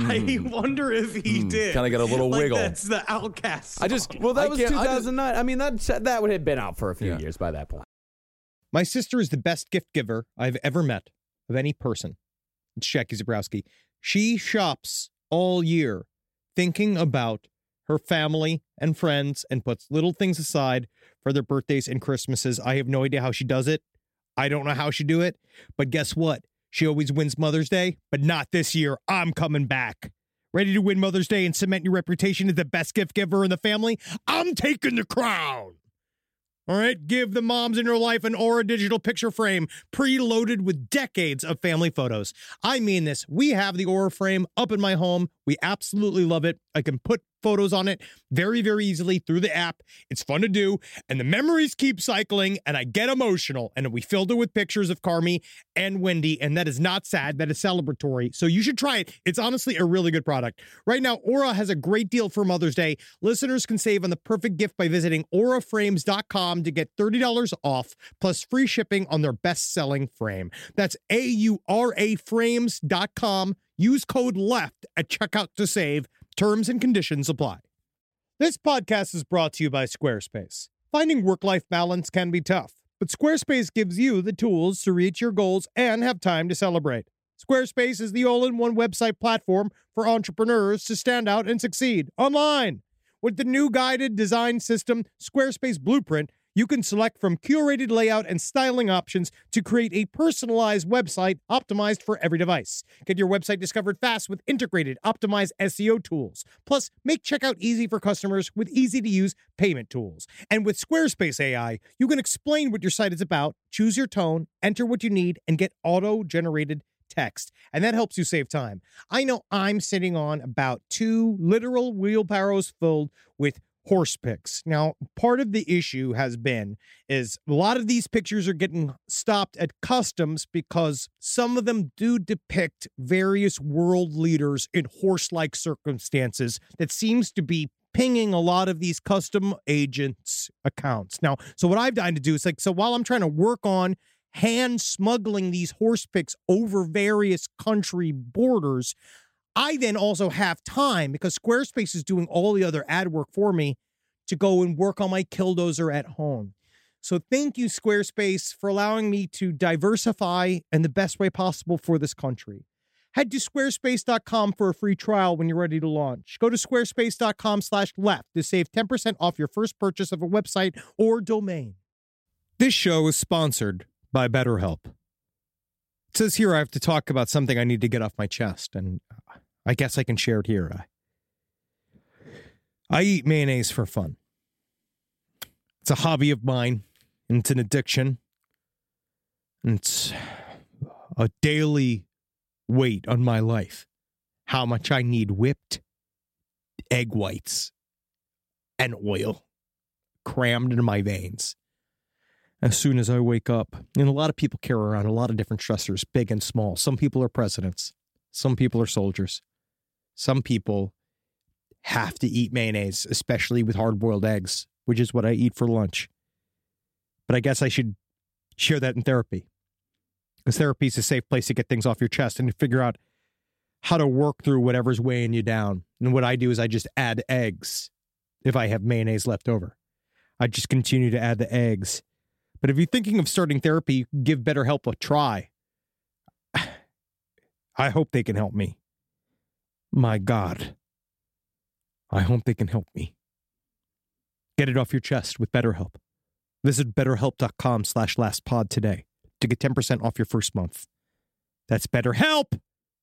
if he did. Kind of got a little wiggle. That's the Outcast. That was 2009. I mean, that would have been out for a few years by that point. My sister is the best gift giver I've ever met of any person. It's Jackie Zabrowski. She shops all year thinking about her family and friends and puts little things aside for their birthdays and Christmases. I have no idea how she does it. I don't know how she do it. But guess what? She always wins Mother's Day, but not this year. I'm coming back. Ready to win Mother's Day and cement your reputation as the best gift giver in the family? I'm taking the crown. All right, give the moms in your life an Aura digital picture frame preloaded with decades of family photos. I mean this. We have the Aura frame up in my home. We absolutely love it. I can put photos on it very, very easily through the app. It's fun to do, and the memories keep cycling, and I get emotional. And we filled it with pictures of Carmi and Wendy, and that is not sad. That is celebratory. So you should try it. It's honestly a really good product. Right now, Aura has a great deal for Mother's Day. Listeners can save on the perfect gift by visiting auraframes.com to get $30 off, plus free shipping on their best-selling frame. That's auraframes.com. Use code LEFT at checkout to save. Terms and conditions apply. This podcast is brought to you by Squarespace. Finding work-life balance can be tough, but Squarespace gives you the tools to reach your goals and have time to celebrate. Squarespace is the all-in-one website platform for entrepreneurs to stand out and succeed online. With the new guided design system, Squarespace Blueprint, you can select from curated layout and styling options to create a personalized website optimized for every device. Get your website discovered fast with integrated, optimized SEO tools. Plus, make checkout easy for customers with easy-to-use payment tools. And with Squarespace AI, you can explain what your site is about, choose your tone, enter what you need, and get auto-generated text. And that helps you save time. I know I'm sitting on about 2 literal wheelbarrows filled with horse pics. Now, part of the issue is a lot of these pictures are getting stopped at customs because some of them do depict various world leaders in horse-like circumstances that seems to be pinging a lot of these custom agents' accounts. Now, so what I've done to do is while I'm trying to work on hand smuggling these horse pics over various country borders, I then also have time, because Squarespace is doing all the other ad work for me, to go and work on my Killdozer at home. So thank you, Squarespace, for allowing me to diversify in the best way possible for this country. Head to squarespace.com for a free trial when you're ready to launch. Go to squarespace.com/left to save 10% off your first purchase of a website or domain. This show is sponsored by BetterHelp. It says here I have to talk about something I need to get off my chest, and I guess I can share it here. I eat mayonnaise for fun. It's a hobby of mine, and it's an addiction. And it's a daily weight on my life. How much I need whipped egg whites and oil crammed into my veins as soon as I wake up. And a lot of people carry around a lot of different stressors, big and small. Some people are presidents. Some people are soldiers. some people have to eat mayonnaise, especially with hard-boiled eggs, which is what I eat for lunch. But I guess I should share that in therapy, because therapy is a safe place to get things off your chest and to figure out how to work through whatever's weighing you down. And what I do is I just add eggs if I have mayonnaise left over. I just continue to add the eggs. But if you're thinking of starting therapy, give BetterHelp a try. I hope they can help me. My God. I hope they can help me. Get it off your chest with BetterHelp. Visit BetterHelp.com/lastpod today to get 10% off your first month. That's BetterHelp.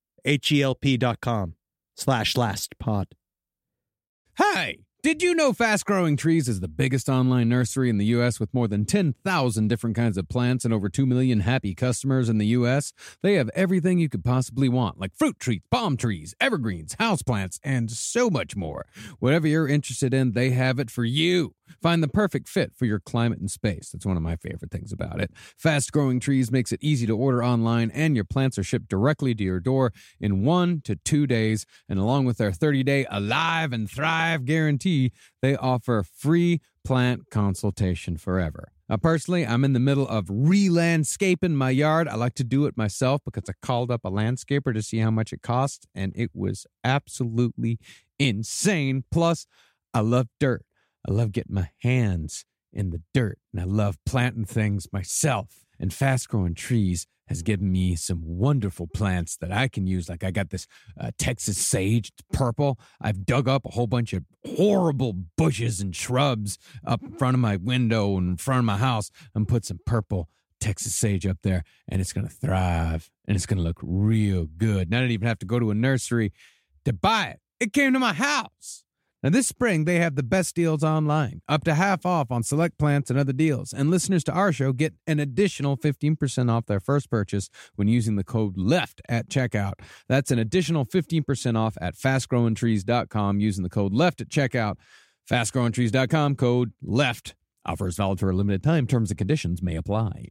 HELP.com/lastpod. Hey, did you know Fast Growing Trees is the biggest online nursery in the U.S. with more than 10,000 different kinds of plants and over 2 million happy customers in the U.S.? They have everything you could possibly want, like fruit trees, palm trees, evergreens, houseplants, and so much more. Whatever you're interested in, they have it for you. Find the perfect fit for your climate and space. That's one of my favorite things about it. Fast Growing Trees makes it easy to order online, and your plants are shipped directly to your door in 1 to 2 days. And along with their 30-day Alive and Thrive guarantee, they offer free plant consultation forever. Now, personally, I'm in the middle of re-landscaping my yard. I like to do it myself because I called up a landscaper to see how much it cost, and it was absolutely insane. Plus, I love dirt. I love getting my hands in the dirt, and I love planting things myself. And Fast Growing Trees has given me some wonderful plants that I can use. Like I got this Texas sage, it's purple. I've dug up a whole bunch of horrible bushes and shrubs up in front of my window and in front of my house, and put some purple Texas sage up there, and it's going to thrive, and it's going to look real good. And I didn't even have to go to a nursery to buy it. It came to my house. Now, this spring, they have the best deals online, up to half off on select plants and other deals. And listeners to our show get an additional 15% off their first purchase when using the code LEFT at checkout. That's an additional 15% off at fastgrowingtrees.com using the code LEFT at checkout. Fastgrowingtrees.com, code LEFT. Offers valid for a limited time. Terms and conditions may apply.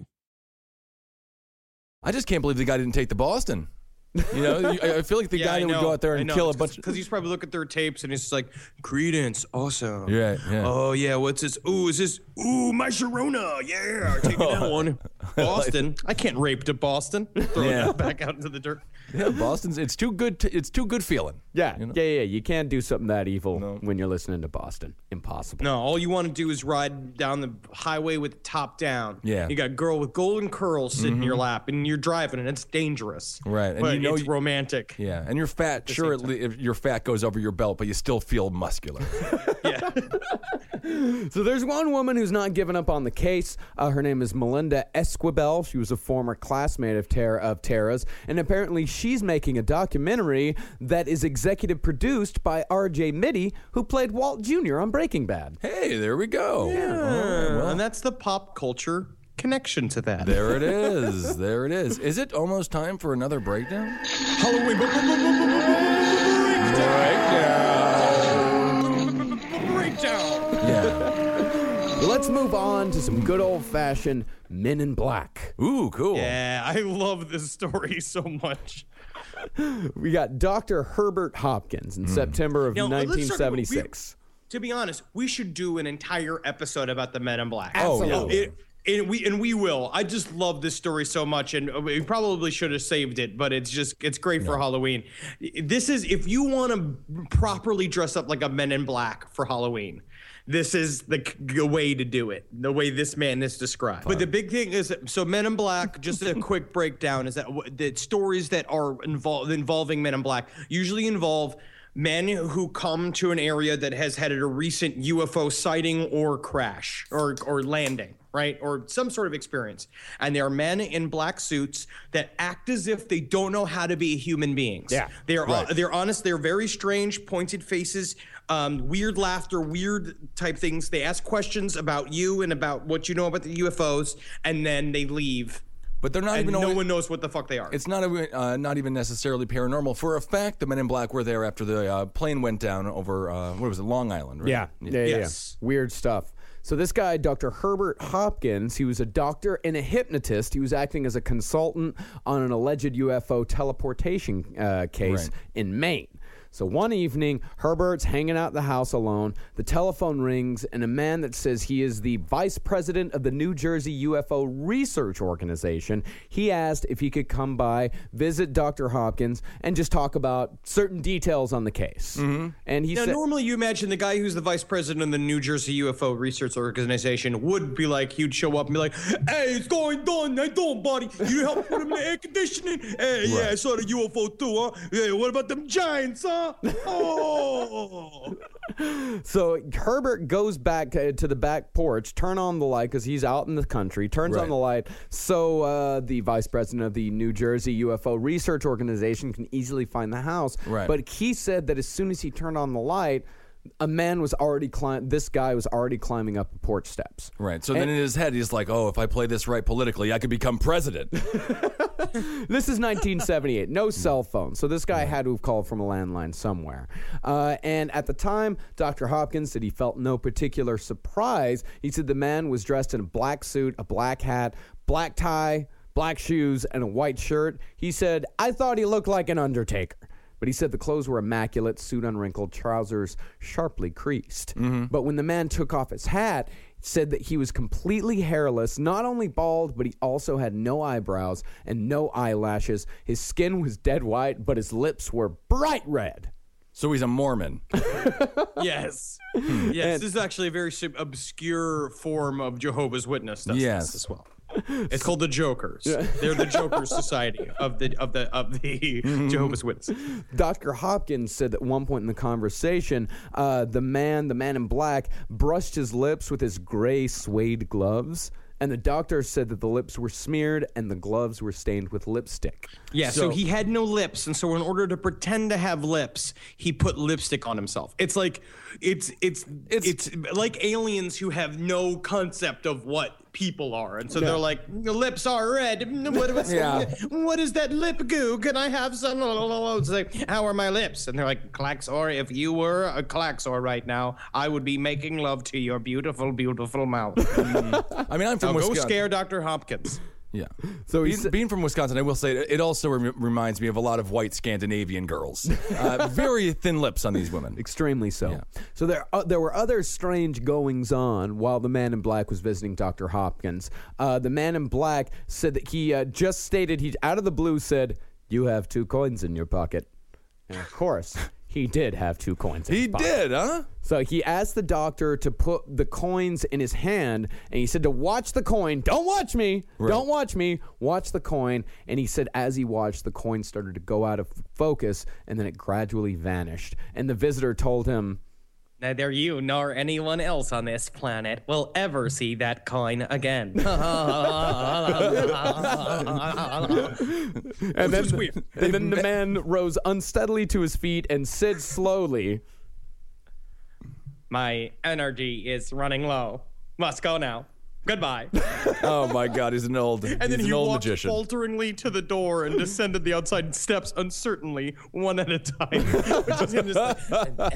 I just can't believe the guy didn't take the Boston. You know, I feel like the guy that would go out there and kill a bunch. Because he's probably looking through tapes and he's just like, Credence, awesome. Yeah. Oh, yeah, what's this? Ooh, is this? Ooh, my Sharona. Yeah, taking that one. Boston. I can't rape to Boston. Throw that back out into the dirt. Yeah, Boston's, it's too good feeling. Yeah, you know? Yeah. You can't do something that evil when you're listening to Boston. Impossible. No, all you want to do is ride down the highway with the top down. Yeah. You got a girl with golden curls sitting in your lap, and you're driving, and it's dangerous. Right. But you know it's romantic. Yeah, and you're fat. Sure, if your fat goes over your belt, but you still feel muscular. Yeah. So there's one woman who's not giving up on the case. Her name is Melinda Esquivel. She was a former classmate of Tara's, and apparently she's making a documentary that is executive produced by R.J. Mitty, who played Walt Jr. on Breaking Bad. Hey, there we go. Yeah. And that's the pop culture connection to that. There it is. There it is. Is it almost time for another breakdown? Halloween breakdown. Yeah. Let's move on to some good old-fashioned Men in Black. Ooh, cool. Yeah, I love this story so much. We got Dr. Herbert Hopkins in September of 1976. To be honest, we should do an entire episode about the Men in Black. Absolutely. And we will. I just love this story so much, and we probably should have saved it, but it's great for Halloween. This is, if you want to properly dress up like a Men in Black for Halloween, this is the way to do it, the way this man is described. But the big thing is, so Men in Black, just a quick breakdown, is that the stories that are involving Men in Black usually involve men who come to an area that has had a recent UFO sighting or crash or landing, right? Or some sort of experience. And they are men in black suits that act as if they don't know how to be human beings. Yeah. They're honest. They're very strange, pointed faces, weird laughter, weird type things. They ask questions about you and about what you know about the UFOs, and then they leave. But they're not and even. No one knows what the fuck they are. It's not even necessarily paranormal. For a fact, the Men in Black were there after the plane went down over what was it, Long Island, right? Yeah. Yes. Weird stuff. So this guy, Dr. Herbert Hopkins, he was a doctor and a hypnotist. He was acting as a consultant on an alleged UFO teleportation case in Maine. So one evening, Herbert's hanging out at the house alone. The telephone rings, and a man that says he is the vice president of the New Jersey UFO Research Organization, he asked if he could come by, visit Dr. Hopkins, and just talk about certain details on the case. And he said, normally you imagine the guy who's the vice president of the New Jersey UFO Research Organization would be like, he'd show up and be like, hey, it's going on. How you doing, buddy? You help put him in the air conditioning? Hey, yeah, I saw the UFO too, huh? Yeah, what about them giants, huh? Oh. So Herbert goes back to the back porch, turn on the light because he's out in the country, turns on the light so the vice president of the New Jersey UFO Research Organization can easily find the house. Right. But he said that as soon as he turned on the light, this guy was already climbing up the porch steps. Right. So then in his head, he's like, oh, if I play this right politically, I could become president. This is 1978. No cell phone. So this guy had to have called from a landline somewhere. And at the time, Dr. Hopkins said he felt no particular surprise. He said the man was dressed in a black suit, a black hat, black tie, black shoes, and a white shirt. He said, I thought he looked like an undertaker. But he said the clothes were immaculate, suit unwrinkled, trousers sharply creased. But when the man took off his hat, he said that he was completely hairless, not only bald, but he also had no eyebrows and no eyelashes. His skin was dead white, but his lips were bright red. So he's a Mormon. Yes. Yes, this is actually a very obscure form of Jehovah's Witness. Yes. As well. It's called the Jokers. They're the Joker Society of the Jehovah's Witnesses. Dr. Hopkins said at one point in the conversation, the man in black brushed his lips with his gray suede gloves. And the doctor said that the lips were smeared and the gloves were stained with lipstick. Yeah, so he had no lips, and so in order to pretend to have lips, he put lipstick on himself. It's like it's like aliens who have no concept of what people are, and so they're like, the lips are red. What is that lip goo? Can I have some? It's like, how are my lips? And they're like, Klaxor, if you were a Klaxor right now, I would be making love to your beautiful, beautiful mouth. I mean, I'm from Wisconsin. Go scare Dr. Hopkins. Yeah. So being from Wisconsin, I will say it also reminds me of a lot of white Scandinavian girls. Very thin lips on these women. Extremely so. Yeah. So there were other strange goings on while the man in black was visiting Dr. Hopkins. The man in black said that he just stated, he out of the blue said, "You have 2 coins in your pocket." And of course, he did have 2 coins in his pocket. He did, huh? So he asked the doctor to put the coins in his hand, and he said to watch the coin. Don't watch me. Right. Don't watch me. Watch the coin. And he said as he watched, the coin started to go out of focus, and then it gradually vanished. And the visitor told him, neither you nor anyone else on this planet will ever see that coin again. And then the man rose unsteadily to his feet and said slowly, my energy is running low. Must go now. Goodbye. Oh my God, he's an old magician. And then he walked falteringly to the door and descended the outside steps uncertainly, one at a time. Which is him just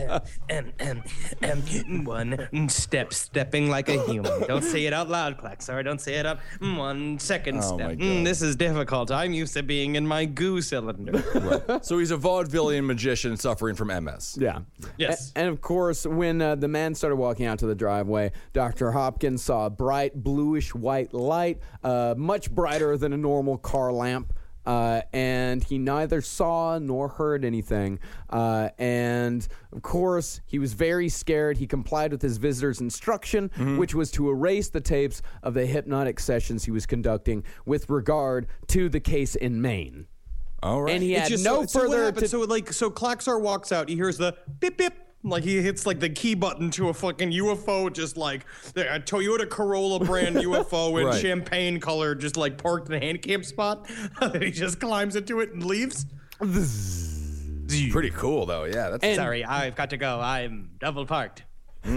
one step, stepping like a human. Don't say it out loud, Klaxor. Don't say it up. 1 second step. This is difficult. I'm used to being in my goo cylinder. Right. So he's a vaudevillian magician suffering from MS. Yeah. Yes. And of course, when the man started walking out to the driveway, Dr. Hopkins saw a bright bluish white light, much brighter than a normal car lamp, and he neither saw nor heard anything, and of course he was very scared. He complied with his visitor's instruction, which was to erase the tapes of the hypnotic sessions he was conducting with regard to the case in Maine. All right. And he had no further so Klaxor walks out, he hears the beep beep. Like he hits like the key button to a fucking UFO, just like a Toyota Corolla brand UFO in champagne color, just like parked in a handicap spot. He just climbs into it and leaves. Pretty cool though, yeah. Sorry, I've got to go. I'm double parked. It's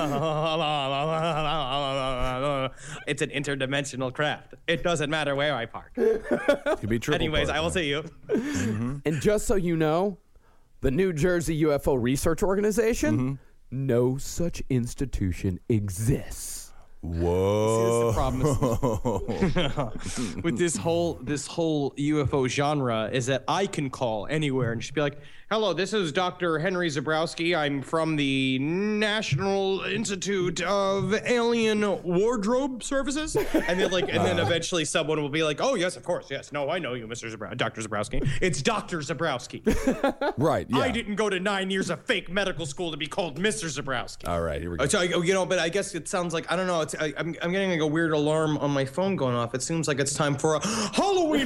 an interdimensional craft. It doesn't matter where I park. Could be triple. Anyways, I will see you. And just so you know, the New Jersey UFO Research Organization, no such institution exists. Whoa. See, that's the problem with this whole UFO genre is that I can call anywhere and just be like, Hello, this is Dr. Henry Zebrowski. I'm from the National Institute of Alien Wardrobe Services. And then eventually someone will be like, oh, yes, of course. Yes. No, I know you, Dr. Zebrowski. It's Dr. Zebrowski. Right. Yeah. I didn't go to 9 years of fake medical school to be called Mr. Zebrowski. All right. Here we go. So, but I guess it sounds like, I don't know. I'm getting like a weird alarm on my phone going off. It seems like it's time for a Halloween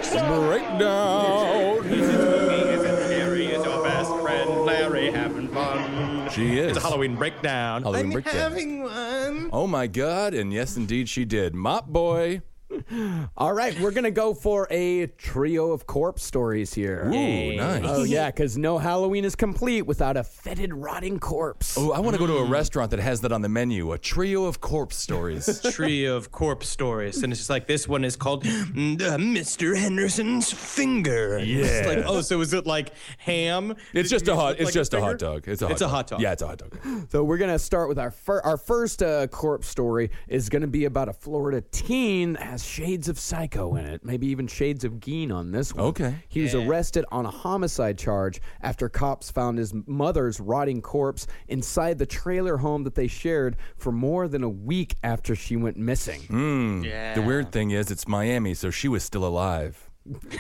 breakdown. Is your best friend Larry having fun? She is. It's a Halloween breakdown. I'm having one. Oh my God! And yes, indeed, she did. Mop boy. All right, we're going to go for a trio of corpse stories here. Ooh, nice. Oh, yeah, because no Halloween is complete without a fetid, rotting corpse. Oh, I want to go to a restaurant that has that on the menu. A trio of corpse stories. Trio of corpse stories. And it's just like, this one is called Mr. Henderson's Finger. Yeah. It's like, oh, so is it like ham? It's just a hot dog. It's a hot dog. It's a hot dog. Yeah, it's a hot dog. So we're going to start with our first corpse story is going to be about a Florida teen that has shades of Psycho in it, maybe even shades of Geen on this one. Okay. He was arrested on a homicide charge after cops found his mother's rotting corpse inside the trailer home that they shared for more than a week after she went missing. Yeah. The weird thing is, it's Miami, so she was still alive.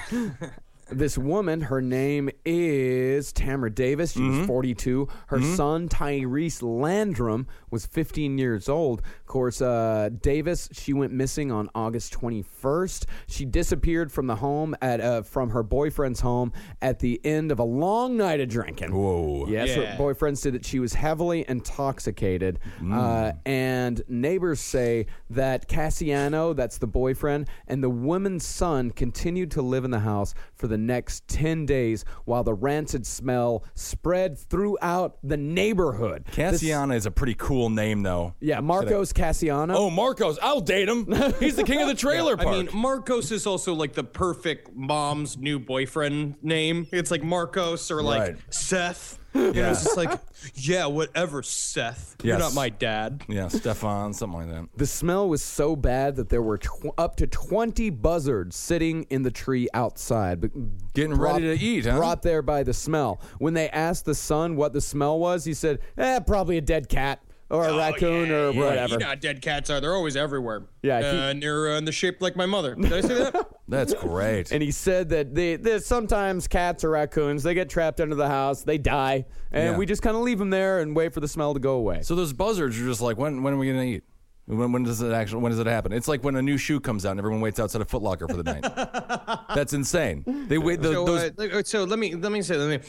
This woman, her name is Tamara Davis. She was 42. Her son, Tyrese Landrum, was 15 years old. Of course, Davis, she went missing on August 21st. She disappeared from the home from her boyfriend's home at the end of a long night of drinking. Whoa. Yes, her boyfriend said that she was heavily intoxicated. And neighbors say that Cassiano, that's the boyfriend, and the woman's son continued to live in the house for the next 10 days while the rancid smell spread throughout the neighborhood. Cassiano is a pretty cool name, though. Yeah, Marcos Cassiano. Oh, Marcos. I'll date him. He's the king of the trailer park. I mean, Marcos is also like the perfect mom's new boyfriend name. It's like Marcos or like Seth. Yeah. It's just like, yeah, whatever, Seth. You're not my dad. Yeah, Stefan, something like that. The smell was so bad that there were up to 20 buzzards sitting in the tree outside. Getting ready to eat, huh? Brought there by the smell. When they asked the son what the smell was, he said, probably a dead cat. Or a raccoon or whatever. You know how dead cats are. They're always everywhere. Yeah. And they're in the shape like my mother. Did I say that? That's great. And he said that sometimes cats or raccoons, they get trapped under the house, they die, and we just kind of leave them there and wait for the smell to go away. So those buzzards are just like, when are we going to eat? When does it happen? It's like when a new shoe comes out and everyone waits outside a Foot Locker for the night. That's insane. They wait. So let me say.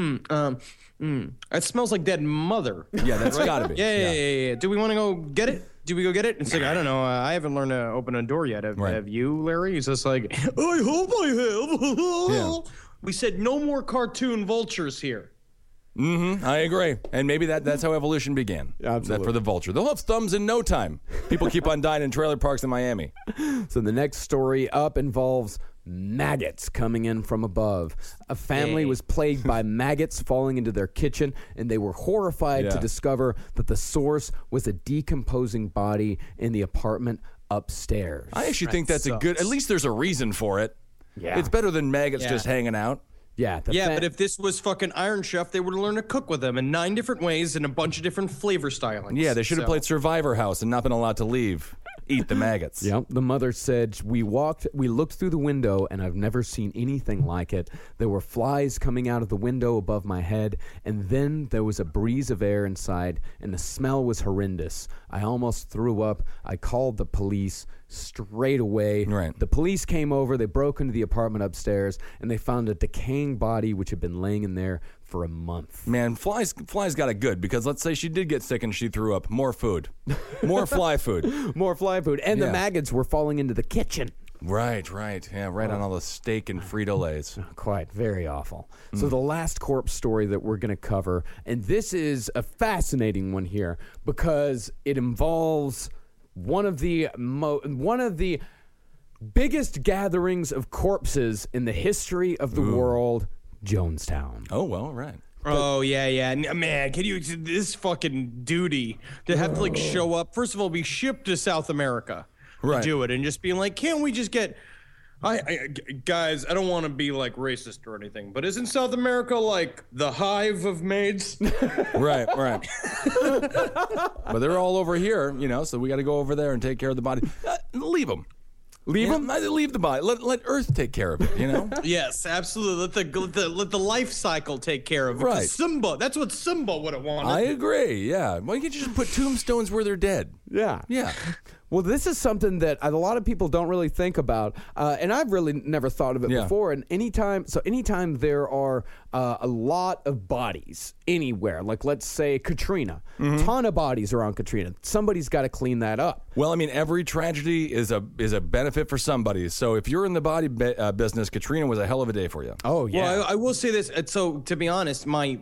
It smells like dead mother. Yeah, that's gotta be. Yeah. Do we want to go get it? Do we go get it? It's like, I don't know. I haven't learned to open a door yet. Have you, Larry? He's just like, I hope I have. Yeah. We said no more cartoon vultures here. I agree. And maybe that's how evolution began. Absolutely. For the vulture. They'll have thumbs in no time. People keep on dying in trailer parks in Miami. So the next story up involves maggots coming in from above. A family was plagued by maggots falling into their kitchen, and they were horrified to discover that the source was a decomposing body in the apartment upstairs. I actually think that's at least there's a reason for it. Yeah. It's better than maggots just hanging out. Yeah, but if this was fucking Iron Chef, they would have learned to cook with them in 9 different ways in a bunch of different flavor stylings. Yeah, they should have played Survivor House and not been allowed to leave. Eat the maggots. Yep. The mother said, we looked through the window, and I've never seen anything like it. There were flies coming out of the window above my head, and then there was a breeze of air inside, and the smell was horrendous. I almost threw up. I called the police straight away. Right. The police came over. They broke into the apartment upstairs, and they found a decaying body which had been laying in there for a month. Man, flies got it good, because let's say she did get sick and she threw up. More food. More fly food. More fly food. And the maggots were falling into the kitchen. Right. Yeah, right on all the steak and Frito-Lays. Quite, very awful. So the last corpse story that we're going to cover, and this is a fascinating one here, because it involves one of the biggest gatherings of corpses in the history of the world, Jonestown. Oh, well, right. Oh, yeah. Man, can you, this fucking duty to have to show up, first of all, be shipped to South America to do it, and just being like, can't we just get Guys, I don't want to be like racist or anything, but isn't South America like the hive of maids? Right. But they're all over here, so we got to go over there and take care of the body. Leave them. Leave the body. Let Earth take care of it, Yes, absolutely. Let the life cycle take care of it. Right. Simba, that's what Simba would have wanted. I agree, yeah. Why can't you just put tombstones where they're dead? Yeah. Yeah. Well, this is something that a lot of people don't really think about, and I've really never thought of it before. And anytime there are a lot of bodies anywhere, like let's say Katrina, ton of bodies around Katrina, somebody's got to clean that up. Well, I mean, every tragedy is a benefit for somebody. So if you're in the body business, Katrina was a hell of a day for you. Oh yeah. Well, I will say this. So to be honest, my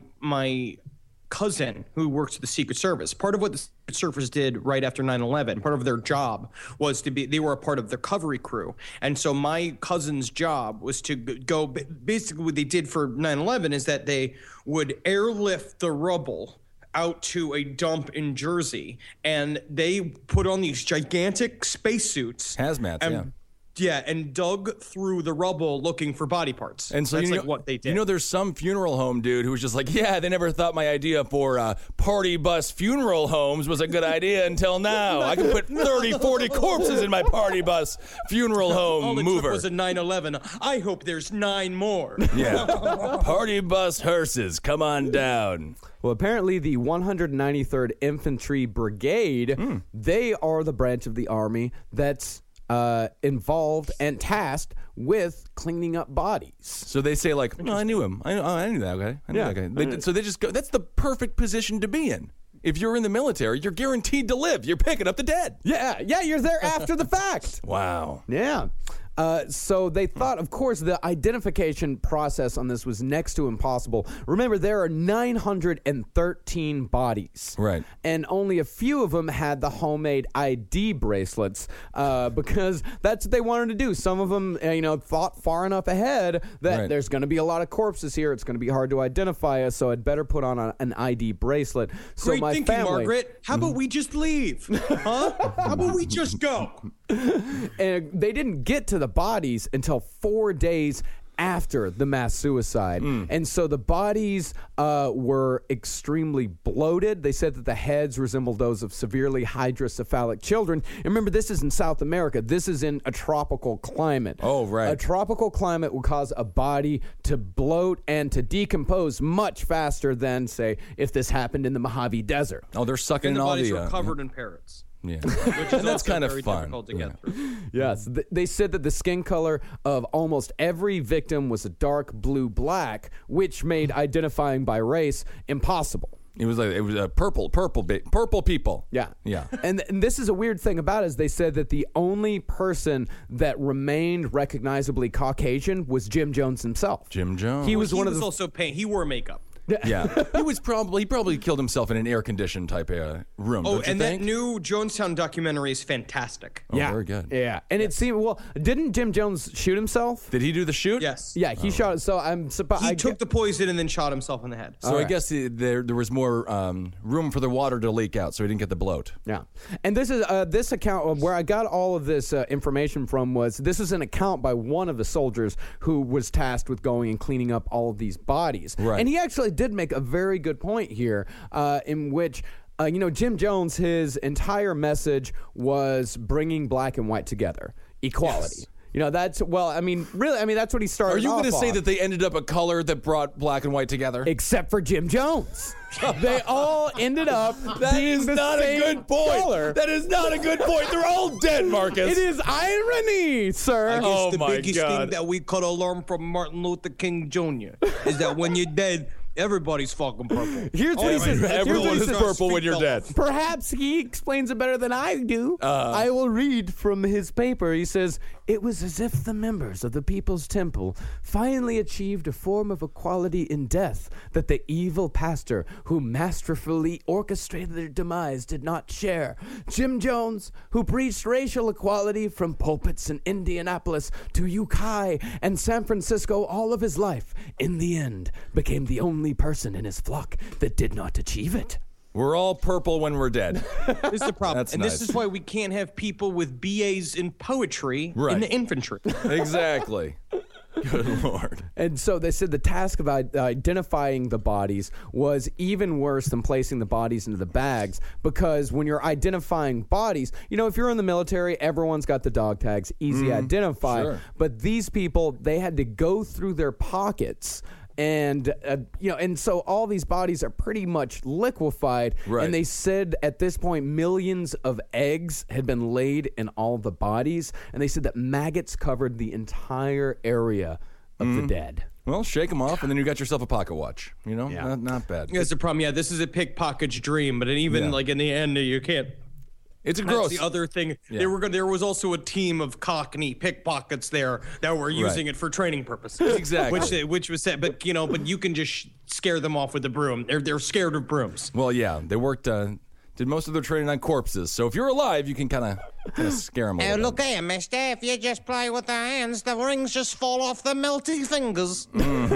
cousin who works at the Secret Service, part of what the Secret Service did right after 9/11, part of their job was they were a part of the recovery crew. And so my cousin's job was to go, basically what they did for 9/11 is that they would airlift the rubble out to a dump in Jersey, and they put on these gigantic spacesuits. Hazmats, Yeah, and dug through the rubble looking for body parts. And so that's what they did. There's some funeral home dude who was just like, they never thought my idea for party bus funeral homes was a good idea until now. I can put 30, 40 corpses in my party bus funeral home All it mover. took was a 9/11. I hope there's 9 more. Yeah. Party bus hearses, come on down. Well, apparently the 193rd Infantry Brigade, they are the branch of the Army that's involved and tasked with cleaning up bodies. So they say like, no, I knew him. I knew that guy. I knew that guy. So they just go, that's the perfect position to be in. If you're in the military, you're guaranteed to live. You're picking up the dead. Yeah, you're there after the fact. Wow. Yeah. So they thought, of course, the identification process on this was next to impossible. Remember, there are 913 bodies. Right. And only a few of them had the homemade ID bracelets because that's what they wanted to do. Some of them, thought far enough ahead that there's going to be a lot of corpses here. It's going to be hard to identify us, so I'd better put on an ID bracelet. So Great my thinking, family, Margaret. How about we just leave? Huh? How about we just go? And they didn't get to the bodies until 4 days after the mass suicide. And so the bodies were extremely bloated. They said that the heads resembled those of severely hydrocephalic children. And remember, this is in South America. This is in a tropical climate. Oh, right. A tropical climate will cause a body to bloat and to decompose much faster than, say, if this happened in the Mojave Desert. Oh, they're sucking And the in all bodies the... were covered in parrots. Yeah. Which is that's kind of very fun. difficult to get through. Yes, they said that the skin color of almost every victim was a dark blue-black, which made identifying by race impossible. It was a purple people. Yeah. Yeah. And this is a weird thing about it, is they said that the only person that remained recognizably Caucasian was Jim Jones himself. Jim Jones. He was one of the... also paint. He wore makeup. Yeah, he probably killed himself in an air-conditioned type room. Oh, don't you and think? that new Jonestown documentary is fantastic. Oh, very good. Yeah, and it seemed, didn't Jim Jones shoot himself? Did he do the shoot? Yes. Yeah, he shot it. So I'm surprised. He took the poison and then shot himself in the head. So I guess there was more room for the water to leak out, so he didn't get the bloat. Yeah, and this is this account where I got all of this information from this is an account by one of the soldiers who was tasked with going and cleaning up all of these bodies. Right. And he actually did make a very good point here, in which. Jim Jones, his entire message was bringing black and white together, equality. Yes. That's what he started. Are you going to say that they ended up a color that brought black and white together? Except for Jim Jones. They all ended up being the not same a good point. color. That is not a good point. They're all dead, Marcus. It is irony, sir. I guess the my biggest God. thing that we could have learned from Martin Luther King Jr. is that when you're dead, everybody's fucking purple. Here's what he says. Everyone is purple when you're dead. Perhaps he explains it better than I do. I will read from his paper. He says, "It was as if the members of the People's Temple finally achieved a form of equality in death that the evil pastor who masterfully orchestrated their demise did not share. Jim Jones, who preached racial equality from pulpits in Indianapolis to Ukiah and San Francisco all of his life, in the end became the only person in his flock that did not achieve it." We're all purple when we're dead. This is the problem. That's and nice. this is why we can't have people with BAs in poetry in the infantry. Exactly. Good Lord. And so they said the task of identifying the bodies was even worse than placing the bodies into the bags, because when you're identifying bodies, if you're in the military, everyone's got the dog tags, easy to identify. Sure. But these people, they had to go through their pockets. And, and so all these bodies are pretty much liquefied. Right. And they said at this point, millions of eggs had been laid in all the bodies. And they said that maggots covered the entire area of the dead. Well, shake them off, and then you got yourself a pocket watch. Not bad. That's the problem. Yeah, this is a pickpocket's dream, but even like in the end, you can't. It's That's gross. the other thing. Yeah. There was also a team of Cockney pickpockets there that were using it for training purposes. Exactly. Which was said, but you can just scare them off with a broom. They're scared of brooms. Well, yeah, they worked. Did most of their training on corpses. So if you're alive, you can kind of scare them. Hey, look here, mister. If you just play with the hands, the rings just fall off the melty fingers.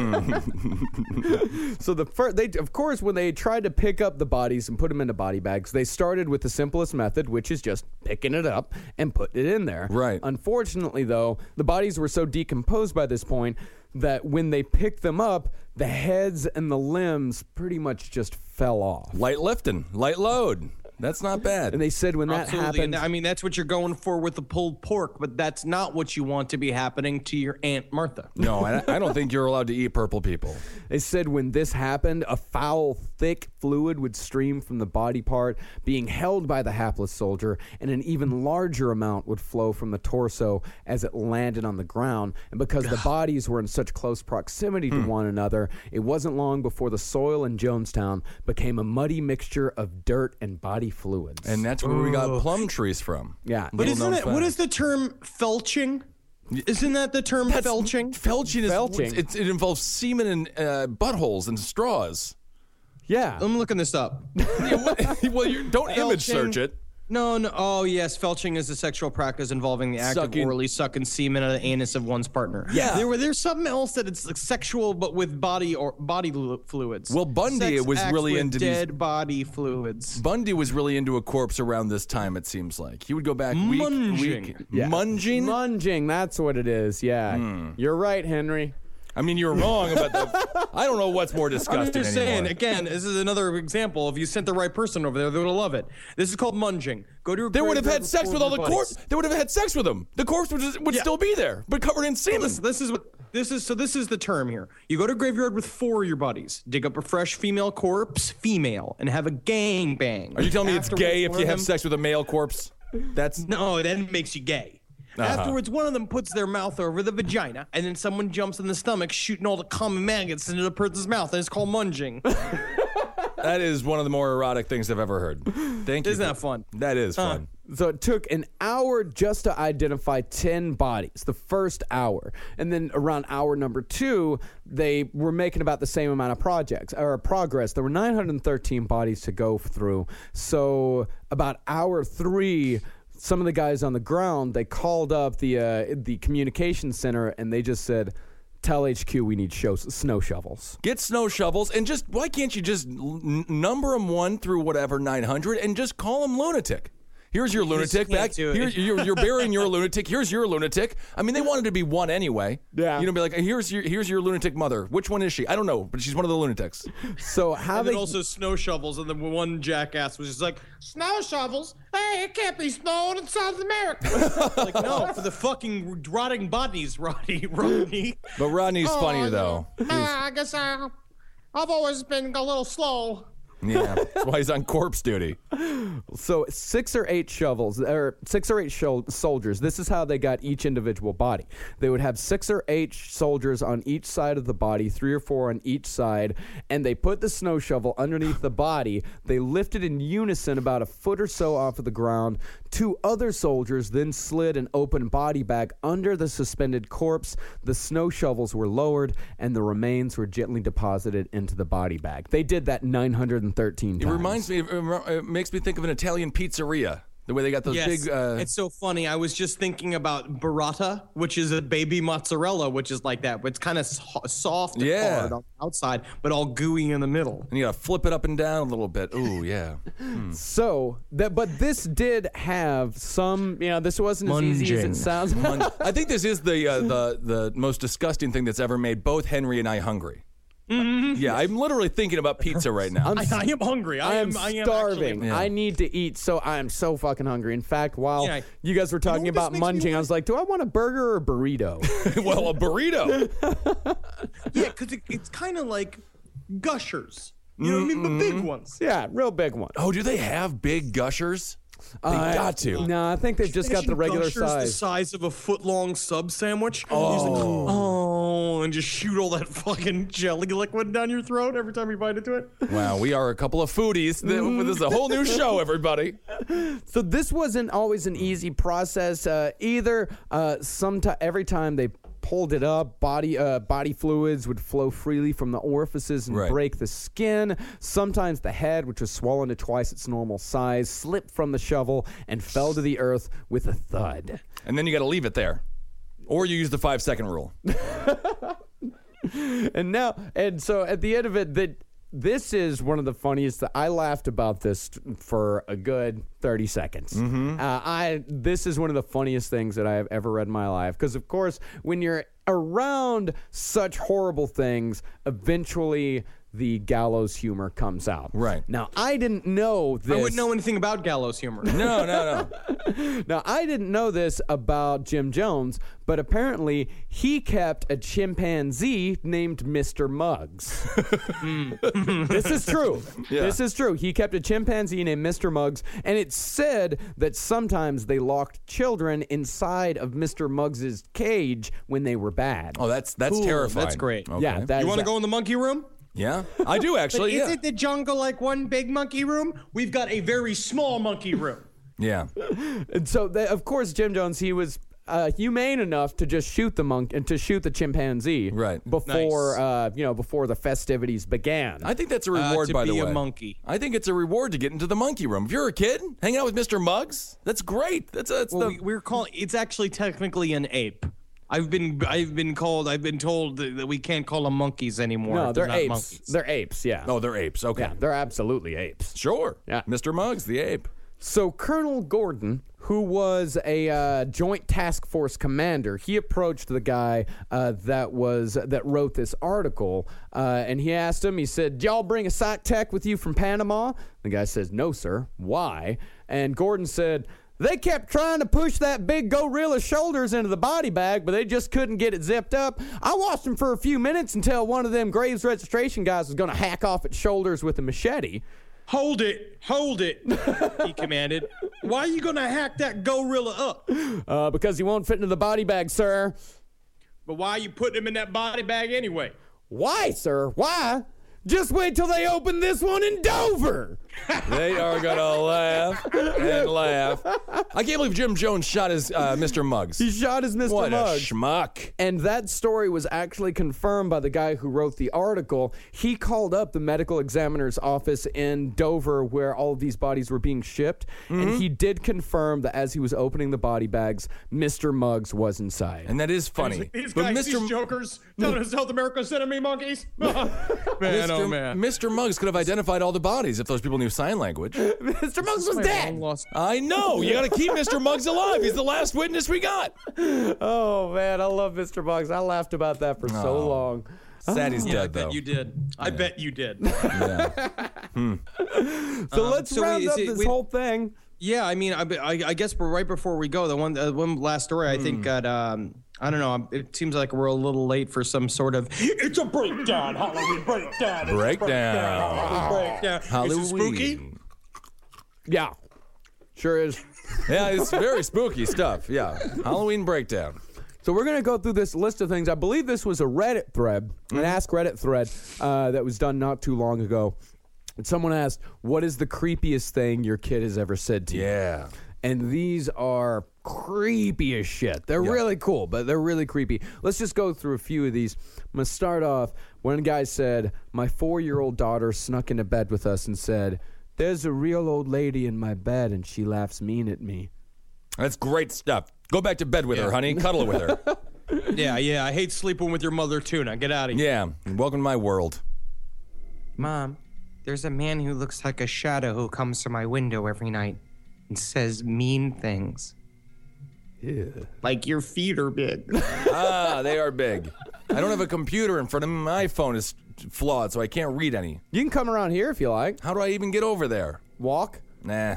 So of course, when they tried to pick up the bodies and put them into body bags, they started with the simplest method, which is just picking it up and putting it in there. Right. Unfortunately, though, the bodies were so decomposed by this point that when they picked them up, the heads and the limbs pretty much just fell off. Light lifting, light load. That's not bad. And they said when that happened... I mean, that's what you're going for with the pulled pork, but that's not what you want to be happening to your Aunt Martha. No, I don't think you're allowed to eat purple people. They said when this happened, a foul, thick fluid would stream from the body part, being held by the hapless soldier, and an even larger amount would flow from the torso as it landed on the ground. And because the bodies were in such close proximity to one another, it wasn't long before the soil in Jonestown became a muddy mixture of dirt and body fluids. And that's where we got plum trees from. Yeah. But what is the term felching? Isn't that the term felching? Felching is it involves semen and buttholes and straws. Yeah. I'm looking this up. Well, don't image search it. No. Oh, yes. Felching is a sexual practice involving the act of orally sucking semen out of the anus of one's partner. Yeah. There's something else that it's like sexual, but with body fluids. Well, Bundy Sex was acts really with into dead body fluids. Bundy was really into a corpse around this time, it seems like. He would go back week. Yeah. Munging? Munging, that's what it is, yeah. You're right, Henry. I mean, you're wrong about the... I don't know what's more disgusting I'm just anymore. saying, again, this is another example. If you sent the right person over there, they would have loved it. This is called munging. Go to. They would have had sex with all the corpse. They would have had sex with them. The corpse would still be there, but covered in semen. This is the term here. You go to a graveyard with 4 of your buddies, dig up a fresh female corpse, and have a gang bang. Are you telling me it's gay if you have them, sex with a male corpse? No, that makes you gay. Afterwards, one of them puts their mouth over the vagina, and then someone jumps in the stomach, shooting all the common maggots into the person's mouth, and it's called munging. That is one of the more erotic things I've ever heard. Thank you. Isn't that fun? That is fun. So it took an hour just to identify 10 bodies, the first hour. And then around hour number 2, they were making about the same amount of progress. There were 913 bodies to go through. So about hour 3, some of the guys on the ground, they called up the communication center, and they just said, tell HQ we need snow shovels. Get snow shovels, and why can't you just number them 1 through whatever 900 and just call them lunatic? Here's your lunatic back. You're burying your lunatic. Here's your lunatic. I mean, they wanted to be 1 anyway. Yeah. Be like, here's your lunatic mother. Which one is she? I don't know, but she's one of the lunatics. So and then also snow shovels, and then one jackass was just like, snow shovels? Hey, it can't be snowing in South America. Like, no, for the fucking rotting bodies, Rodney. But Rodney's funnier though. I guess I've always been a little slow. Yeah, that's why he's on corpse duty. So 6 or 8 soldiers. This is how they got each individual body. They would have 6 or 8 soldiers on each side of the body, 3 or 4 on each side, and they put the snow shovel underneath the body. They lifted in unison about a foot or so off of the ground. 2 other soldiers then slid an open body bag under the suspended corpse. The snow shovels were lowered, and the remains were gently deposited into the body bag. They did that 913 times. It reminds me. It makes me think of an Italian pizzeria. The way they got those big. It's so funny. I was just thinking about burrata, which is a baby mozzarella, which is like that. But it's kind of soft and hard on the outside, but all gooey in the middle. And you got to flip it up and down a little bit. Ooh, yeah. So, but this did have some, this wasn't as easy as it sounds. I think this is the most disgusting thing that's ever made both Henry and I hungry. Mm-hmm. Yeah, I'm literally thinking about pizza right now. I am hungry. I am starving. I need to eat, so I am so fucking hungry. In fact, while you guys were talking about munching, I was like, do I want a burger or a burrito? Well, a burrito. Yeah, because it's kind of like Gushers. You know what I mean? The big ones. Yeah, real big ones. Oh, do they have big Gushers? They got to. No, I think they've just got the regular Gushers size. The size of a foot-long sub sandwich. Oh, and just shoot all that fucking jelly liquid down your throat every time you bite into it. Wow, we are a couple of foodies. This is a whole new show, everybody. So this wasn't always an easy process either. Every time they pulled it up, body fluids would flow freely from the orifices and break the skin. Sometimes the head, which was swollen to twice its normal size, slipped from the shovel and fell to the earth with a thud. And then you got to leave it there. Or you use the 5-second rule. And so at the end of it, this is one of the funniest. I laughed about this for a good 30 seconds. This is one of the funniest things that I have ever read in my life. Because, of course, when you're around such horrible things, eventually the gallows humor comes out. Right. Now, I didn't know this. I wouldn't know anything about gallows humor. No. Now, I didn't know this about Jim Jones, but apparently he kept a chimpanzee named Mr. Muggs. This is true. Yeah. This is true. He kept a chimpanzee named Mr. Muggs, and it's said that sometimes they locked children inside of Mr. Muggs's cage when they were bad. Oh, that's cool. terrifying. That's great. Okay. Yeah. You want to go in the monkey room? Yeah, I do actually. But isn't the jungle like one big monkey room? We've got a very small monkey room. Yeah. And so, of course, Jim Jones, he was humane enough to just shoot the monk and to shoot the chimpanzee before before the festivities began. I think that's a reward, by the way. To be a monkey. I think it's a reward to get into the monkey room. If you're a kid, hang out with Mr. Muggs. That's great. We're calling. It's actually technically an ape. I've been told that we can't call them monkeys anymore. No, they're not apes. Monkeys. They're apes, yeah. Oh, they're apes. Okay. Yeah, they're absolutely apes. Sure. Yeah. Mr. Muggs, the ape. So Colonel Gordon, who was a Joint Task Force commander, he approached the guy that wrote this article, and he asked him, he said, "Did y'all bring a psych tech with you from Panama?" The guy says, "No, sir." "Why?" And Gordon said, "They kept trying to push that big gorilla's shoulders into the body bag, but they just couldn't get it zipped up. I watched them for a few minutes until one of them Graves registration guys was going to hack off its shoulders with a machete." Hold it, he commanded. "Why are you going to hack that gorilla up?" Because he won't fit into the body bag, sir." "But why are you putting him in that body bag anyway?" "Why, sir? Why? Just wait till they open this one in Dover." They are going to laugh and laugh. I can't believe Jim Jones shot his Mr. Muggs. He shot his Mr. What Muggs. a schmuck. And that story was actually confirmed by the guy who wrote the article. He called up the medical examiner's office in Dover where all of these bodies were being shipped, and he did confirm that as he was opening the body bags, Mr. Muggs was inside. And that is funny. These guys, these jokers, telling us South America sending me monkeys. Man, oh man. Mr. Muggs could have identified all the bodies if those people knew sign language. Mr. Muggs was dead. I know. You got to keep Mr. Muggs alive. He's the last witness we got. Oh, man. I love Mr. Muggs. I laughed about that for so long. Sad he's dead, though. I bet you did. I bet you did. Yeah. So let's round up this whole thing. Yeah, I mean, I guess right before we go, the one last story, I think got, I don't know, it seems like we're a little late for some sort of, it's a breakdown, Halloween breakdown. Breakdown. Halloween. Is it spooky? Yeah, sure is. Yeah, it's very spooky stuff. Yeah, Halloween breakdown. So we're going to go through this list of things. I believe this was a Reddit thread, an Ask Reddit thread that was done not too long ago. And someone asked, what is the creepiest thing your kid has ever said to you? Yeah. And these are creepy as shit. They're really cool, but they're really creepy. Let's just go through a few of these. I'm going to start off. One guy said, "My 4-year-old daughter snuck into bed with us and said, There's a real old lady in my bed, and she laughs mean at me. That's great stuff. Go back to bed with her, honey. Cuddle with her. Yeah. I hate sleeping with your mother, too. Now get out of here. Yeah. Welcome to my world. Mom, there's a man who looks like a shadow who comes to my window every night and says mean things. Yeah. Like your feet are big. They are big. I don't have a computer in front of me. My iPhone is flawed, so I can't read any. You can come around here if you like. How do I even get over there? Walk? Nah.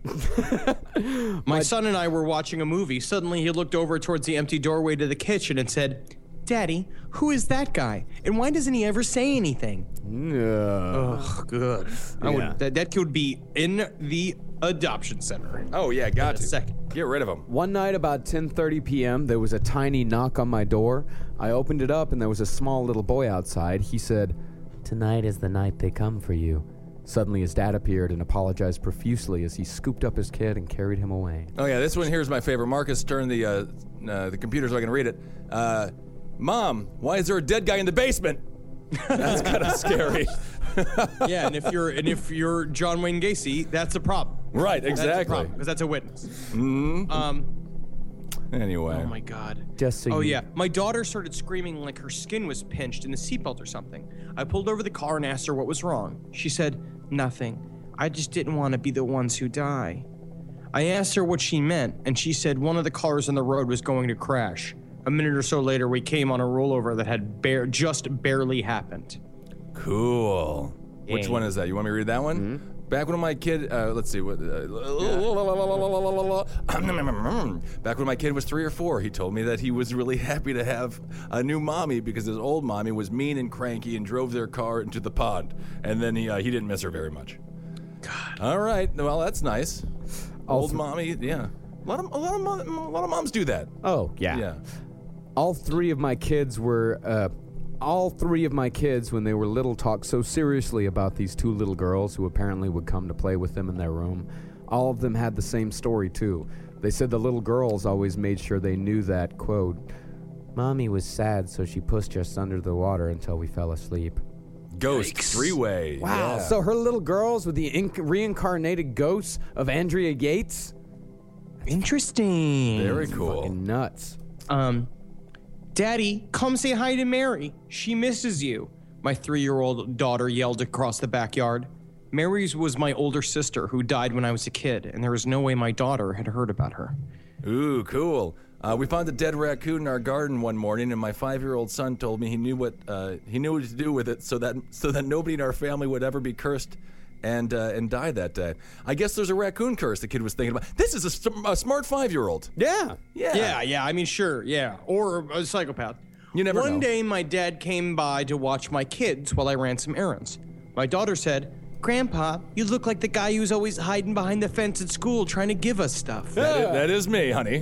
My son and I were watching a movie. Suddenly he looked over towards the empty doorway to the kitchen and said, Daddy, who is that guy? And why doesn't he ever say anything? Ugh, good. That kid would be in the adoption center. Oh, yeah, got to. Second. Get rid of him. One night about 10:30 p.m., there was a tiny knock on my door. I opened it up, and there was a small little boy outside. He said, "Tonight is the night they come for you." Suddenly, his dad appeared and apologized profusely as he scooped up his kid and carried him away. Oh, yeah, this one here is my favorite. Marcus, turn the computer so I can read it. Mom, why is there a dead guy in the basement? That's kind of scary. Yeah, and if you're John Wayne Gacy, that's a problem. Right, exactly. Because that's a witness. Anyway. Oh my God. Just so yeah. My daughter started screaming like her skin was pinched in the seatbelt or something. I pulled over the car and asked her what was wrong. She said, "Nothing. I just didn't want to be the ones who die." I asked her what she meant, and she said one of the cars on the road was going to crash. A minute or so later, we came on a rollover that had just barely happened. Cool. Dang. Which one is that? You want me to read that one? Mm-hmm. Back when my kid, let's see, back when my kid was 3 or 4, he told me that he was really happy to have a new mommy because his old mommy was mean and cranky and drove their car into the pond. And then he didn't miss her very much. God. All right. Well, that's nice. Old mommy, yeah. A lot of moms do that. Oh, yeah. Yeah. All three of my kids, when they were little, talked so seriously about these 2 little girls who apparently would come to play with them in their room. All of them had the same story, too. They said the little girls always made sure they knew that, quote, "Mommy was sad, so she pushed us under the water until we fell asleep." Ghost, 3-way. Wow, Yeah. So her little girls were the reincarnated ghosts of Andrea Yates? Interesting. Very cool. Fucking nuts. Daddy, come say hi to Mary. She misses you. My 3-year-old daughter yelled across the backyard. Mary was my older sister who died when I was a kid, and there was no way my daughter had heard about her. Ooh, cool. We found a dead raccoon in our garden one morning, and my 5-year-old son told me he knew what to do with it so that nobody in our family would ever be cursed and die that day. I guess there's a raccoon curse the kid was thinking about. This is a smart 5-year-old. Yeah. Yeah. I mean, sure, yeah. Or a psychopath. You never know. One day, my dad came by to watch my kids while I ran some errands. My daughter said, "Grandpa, you look like the guy who's always hiding behind the fence at school trying to give us stuff." That is me, honey.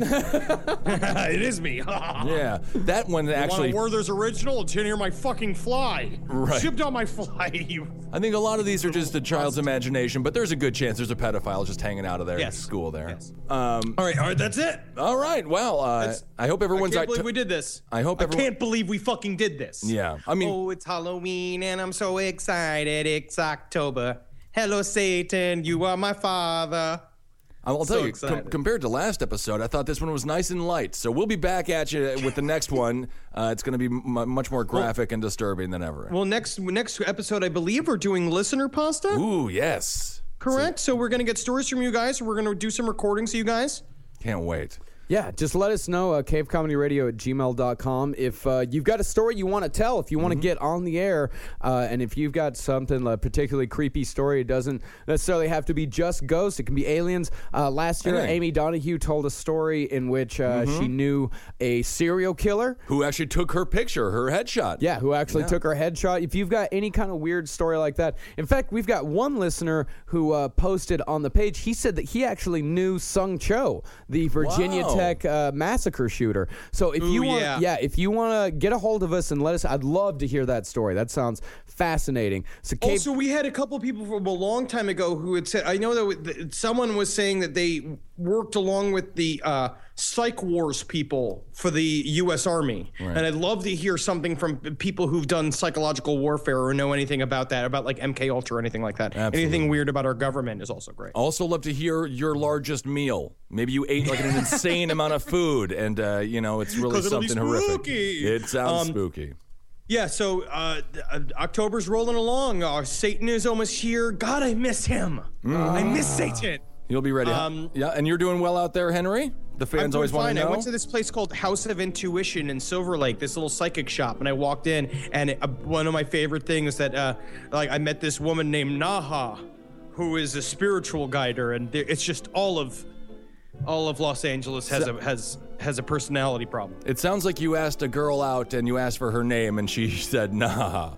It is me. Yeah, that one actually. Werther's original? It's in here, my fucking fly. Right. Shipped on my fly. I think a lot of these are just a child's imagination, but there's a good chance there's a pedophile just hanging out of their school there. Yes. All right, that's it. All right, well, I hope everyone's. I can't believe we did this. I can't believe we fucking did this. Yeah, I mean. Oh, it's Halloween and I'm so excited. It's October. Hello, Satan. You are my father. I'll tell you, compared to last episode, I thought this one was nice and light. So we'll be back at you with the next one. It's going to be much more graphic and disturbing than ever. Well, next episode, I believe we're doing listener pasta. Ooh, yes. Correct. So we're going to get stories from you guys. We're going to do some recordings of you guys. Can't wait. Yeah, just let us know, cavecomedyradio@gmail.com. If you've got a story you want to tell, if you want to get on the air, and if you've got something, a particularly creepy story, it doesn't necessarily have to be just ghosts. It can be aliens. Last year, Amy Donahue told a story in which she knew a serial killer. Who actually took her picture, her headshot. Yeah, who actually took her headshot. If you've got any kind of weird story like that. In fact, we've got one listener who posted on the page. He said that he actually knew Sung Cho, the Virginia Tech massacre shooter. So if you want, if you want to get a hold of us and let us, I'd love to hear that story. That sounds fascinating. So also, we had a couple people from a long time ago who had said, I know that someone was saying that they worked along with the Psych Wars people for the U.S. Army. Right. And I'd love to hear something from people who've done psychological warfare or know anything about that, about like MK Ultra or anything like that. Absolutely. Anything weird about our government is also great. Also love to hear your largest meal. Maybe you ate like an insane amount of food and, it's really something horrific. It sounds spooky. Yeah, so October's rolling along. Satan is almost here. God, I miss him. I miss Satan. You'll be ready. Yeah, and you're doing well out there, Henry? The fans always want to know. I went to this place called House of Intuition in Silver Lake, this little psychic shop, and I walked in, and one of my favorite things that, I met this woman named Naha, who is a spiritual guider, and it's just all of Los Angeles has a personality problem. It sounds like you asked a girl out and you asked for her name, and she said, "Nah,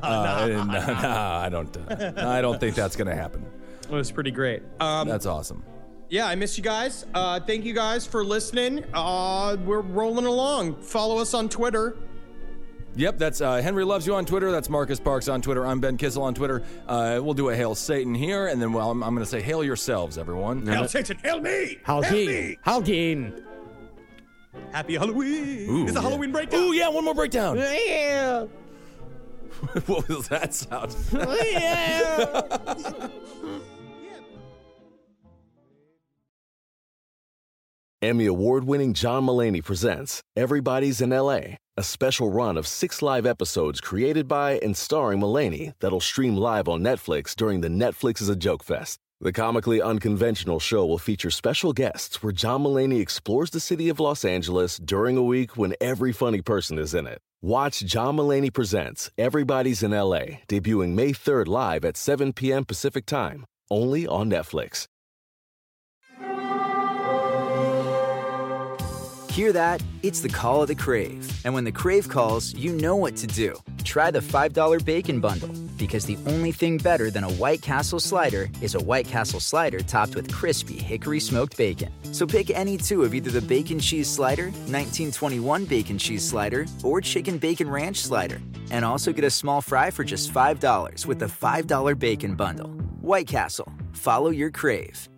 I don't think that's gonna happen." It was pretty great. That's awesome. Yeah, I miss you guys. Thank you guys for listening. We're rolling along. Follow us on Twitter. Yep, that's Henry Loves You on Twitter. That's Marcus Parks on Twitter. I'm Ben Kissel on Twitter. We'll do a Hail Satan here, and then I'm going to say hail yourselves, everyone. Hail Satan, hail me! Halgeen. Happy Halloween! Ooh, it's a Halloween breakdown. Ooh, yeah, one more breakdown. Yeah. What was that sound? Yeah. Emmy award-winning John Mulaney presents Everybody's in L.A., a special run of 6 live episodes created by and starring Mulaney that'll stream live on Netflix during the Netflix is a Joke Fest. The comically unconventional show will feature special guests where John Mulaney explores the city of Los Angeles during a week when every funny person is in it. Watch John Mulaney Presents Everybody's in L.A., debuting May 3rd live at 7 p.m. Pacific Time, only on Netflix. Hear that? It's the call of the Crave. And when the Crave calls, you know what to do. Try the $5 Bacon Bundle, because the only thing better than a White Castle slider is a White Castle slider topped with crispy hickory smoked bacon. So pick any two of either the Bacon Cheese Slider, 1921 Bacon Cheese Slider, or Chicken Bacon Ranch Slider. And also get a small fry for just $5 with the $5 Bacon Bundle. White Castle. Follow your Crave.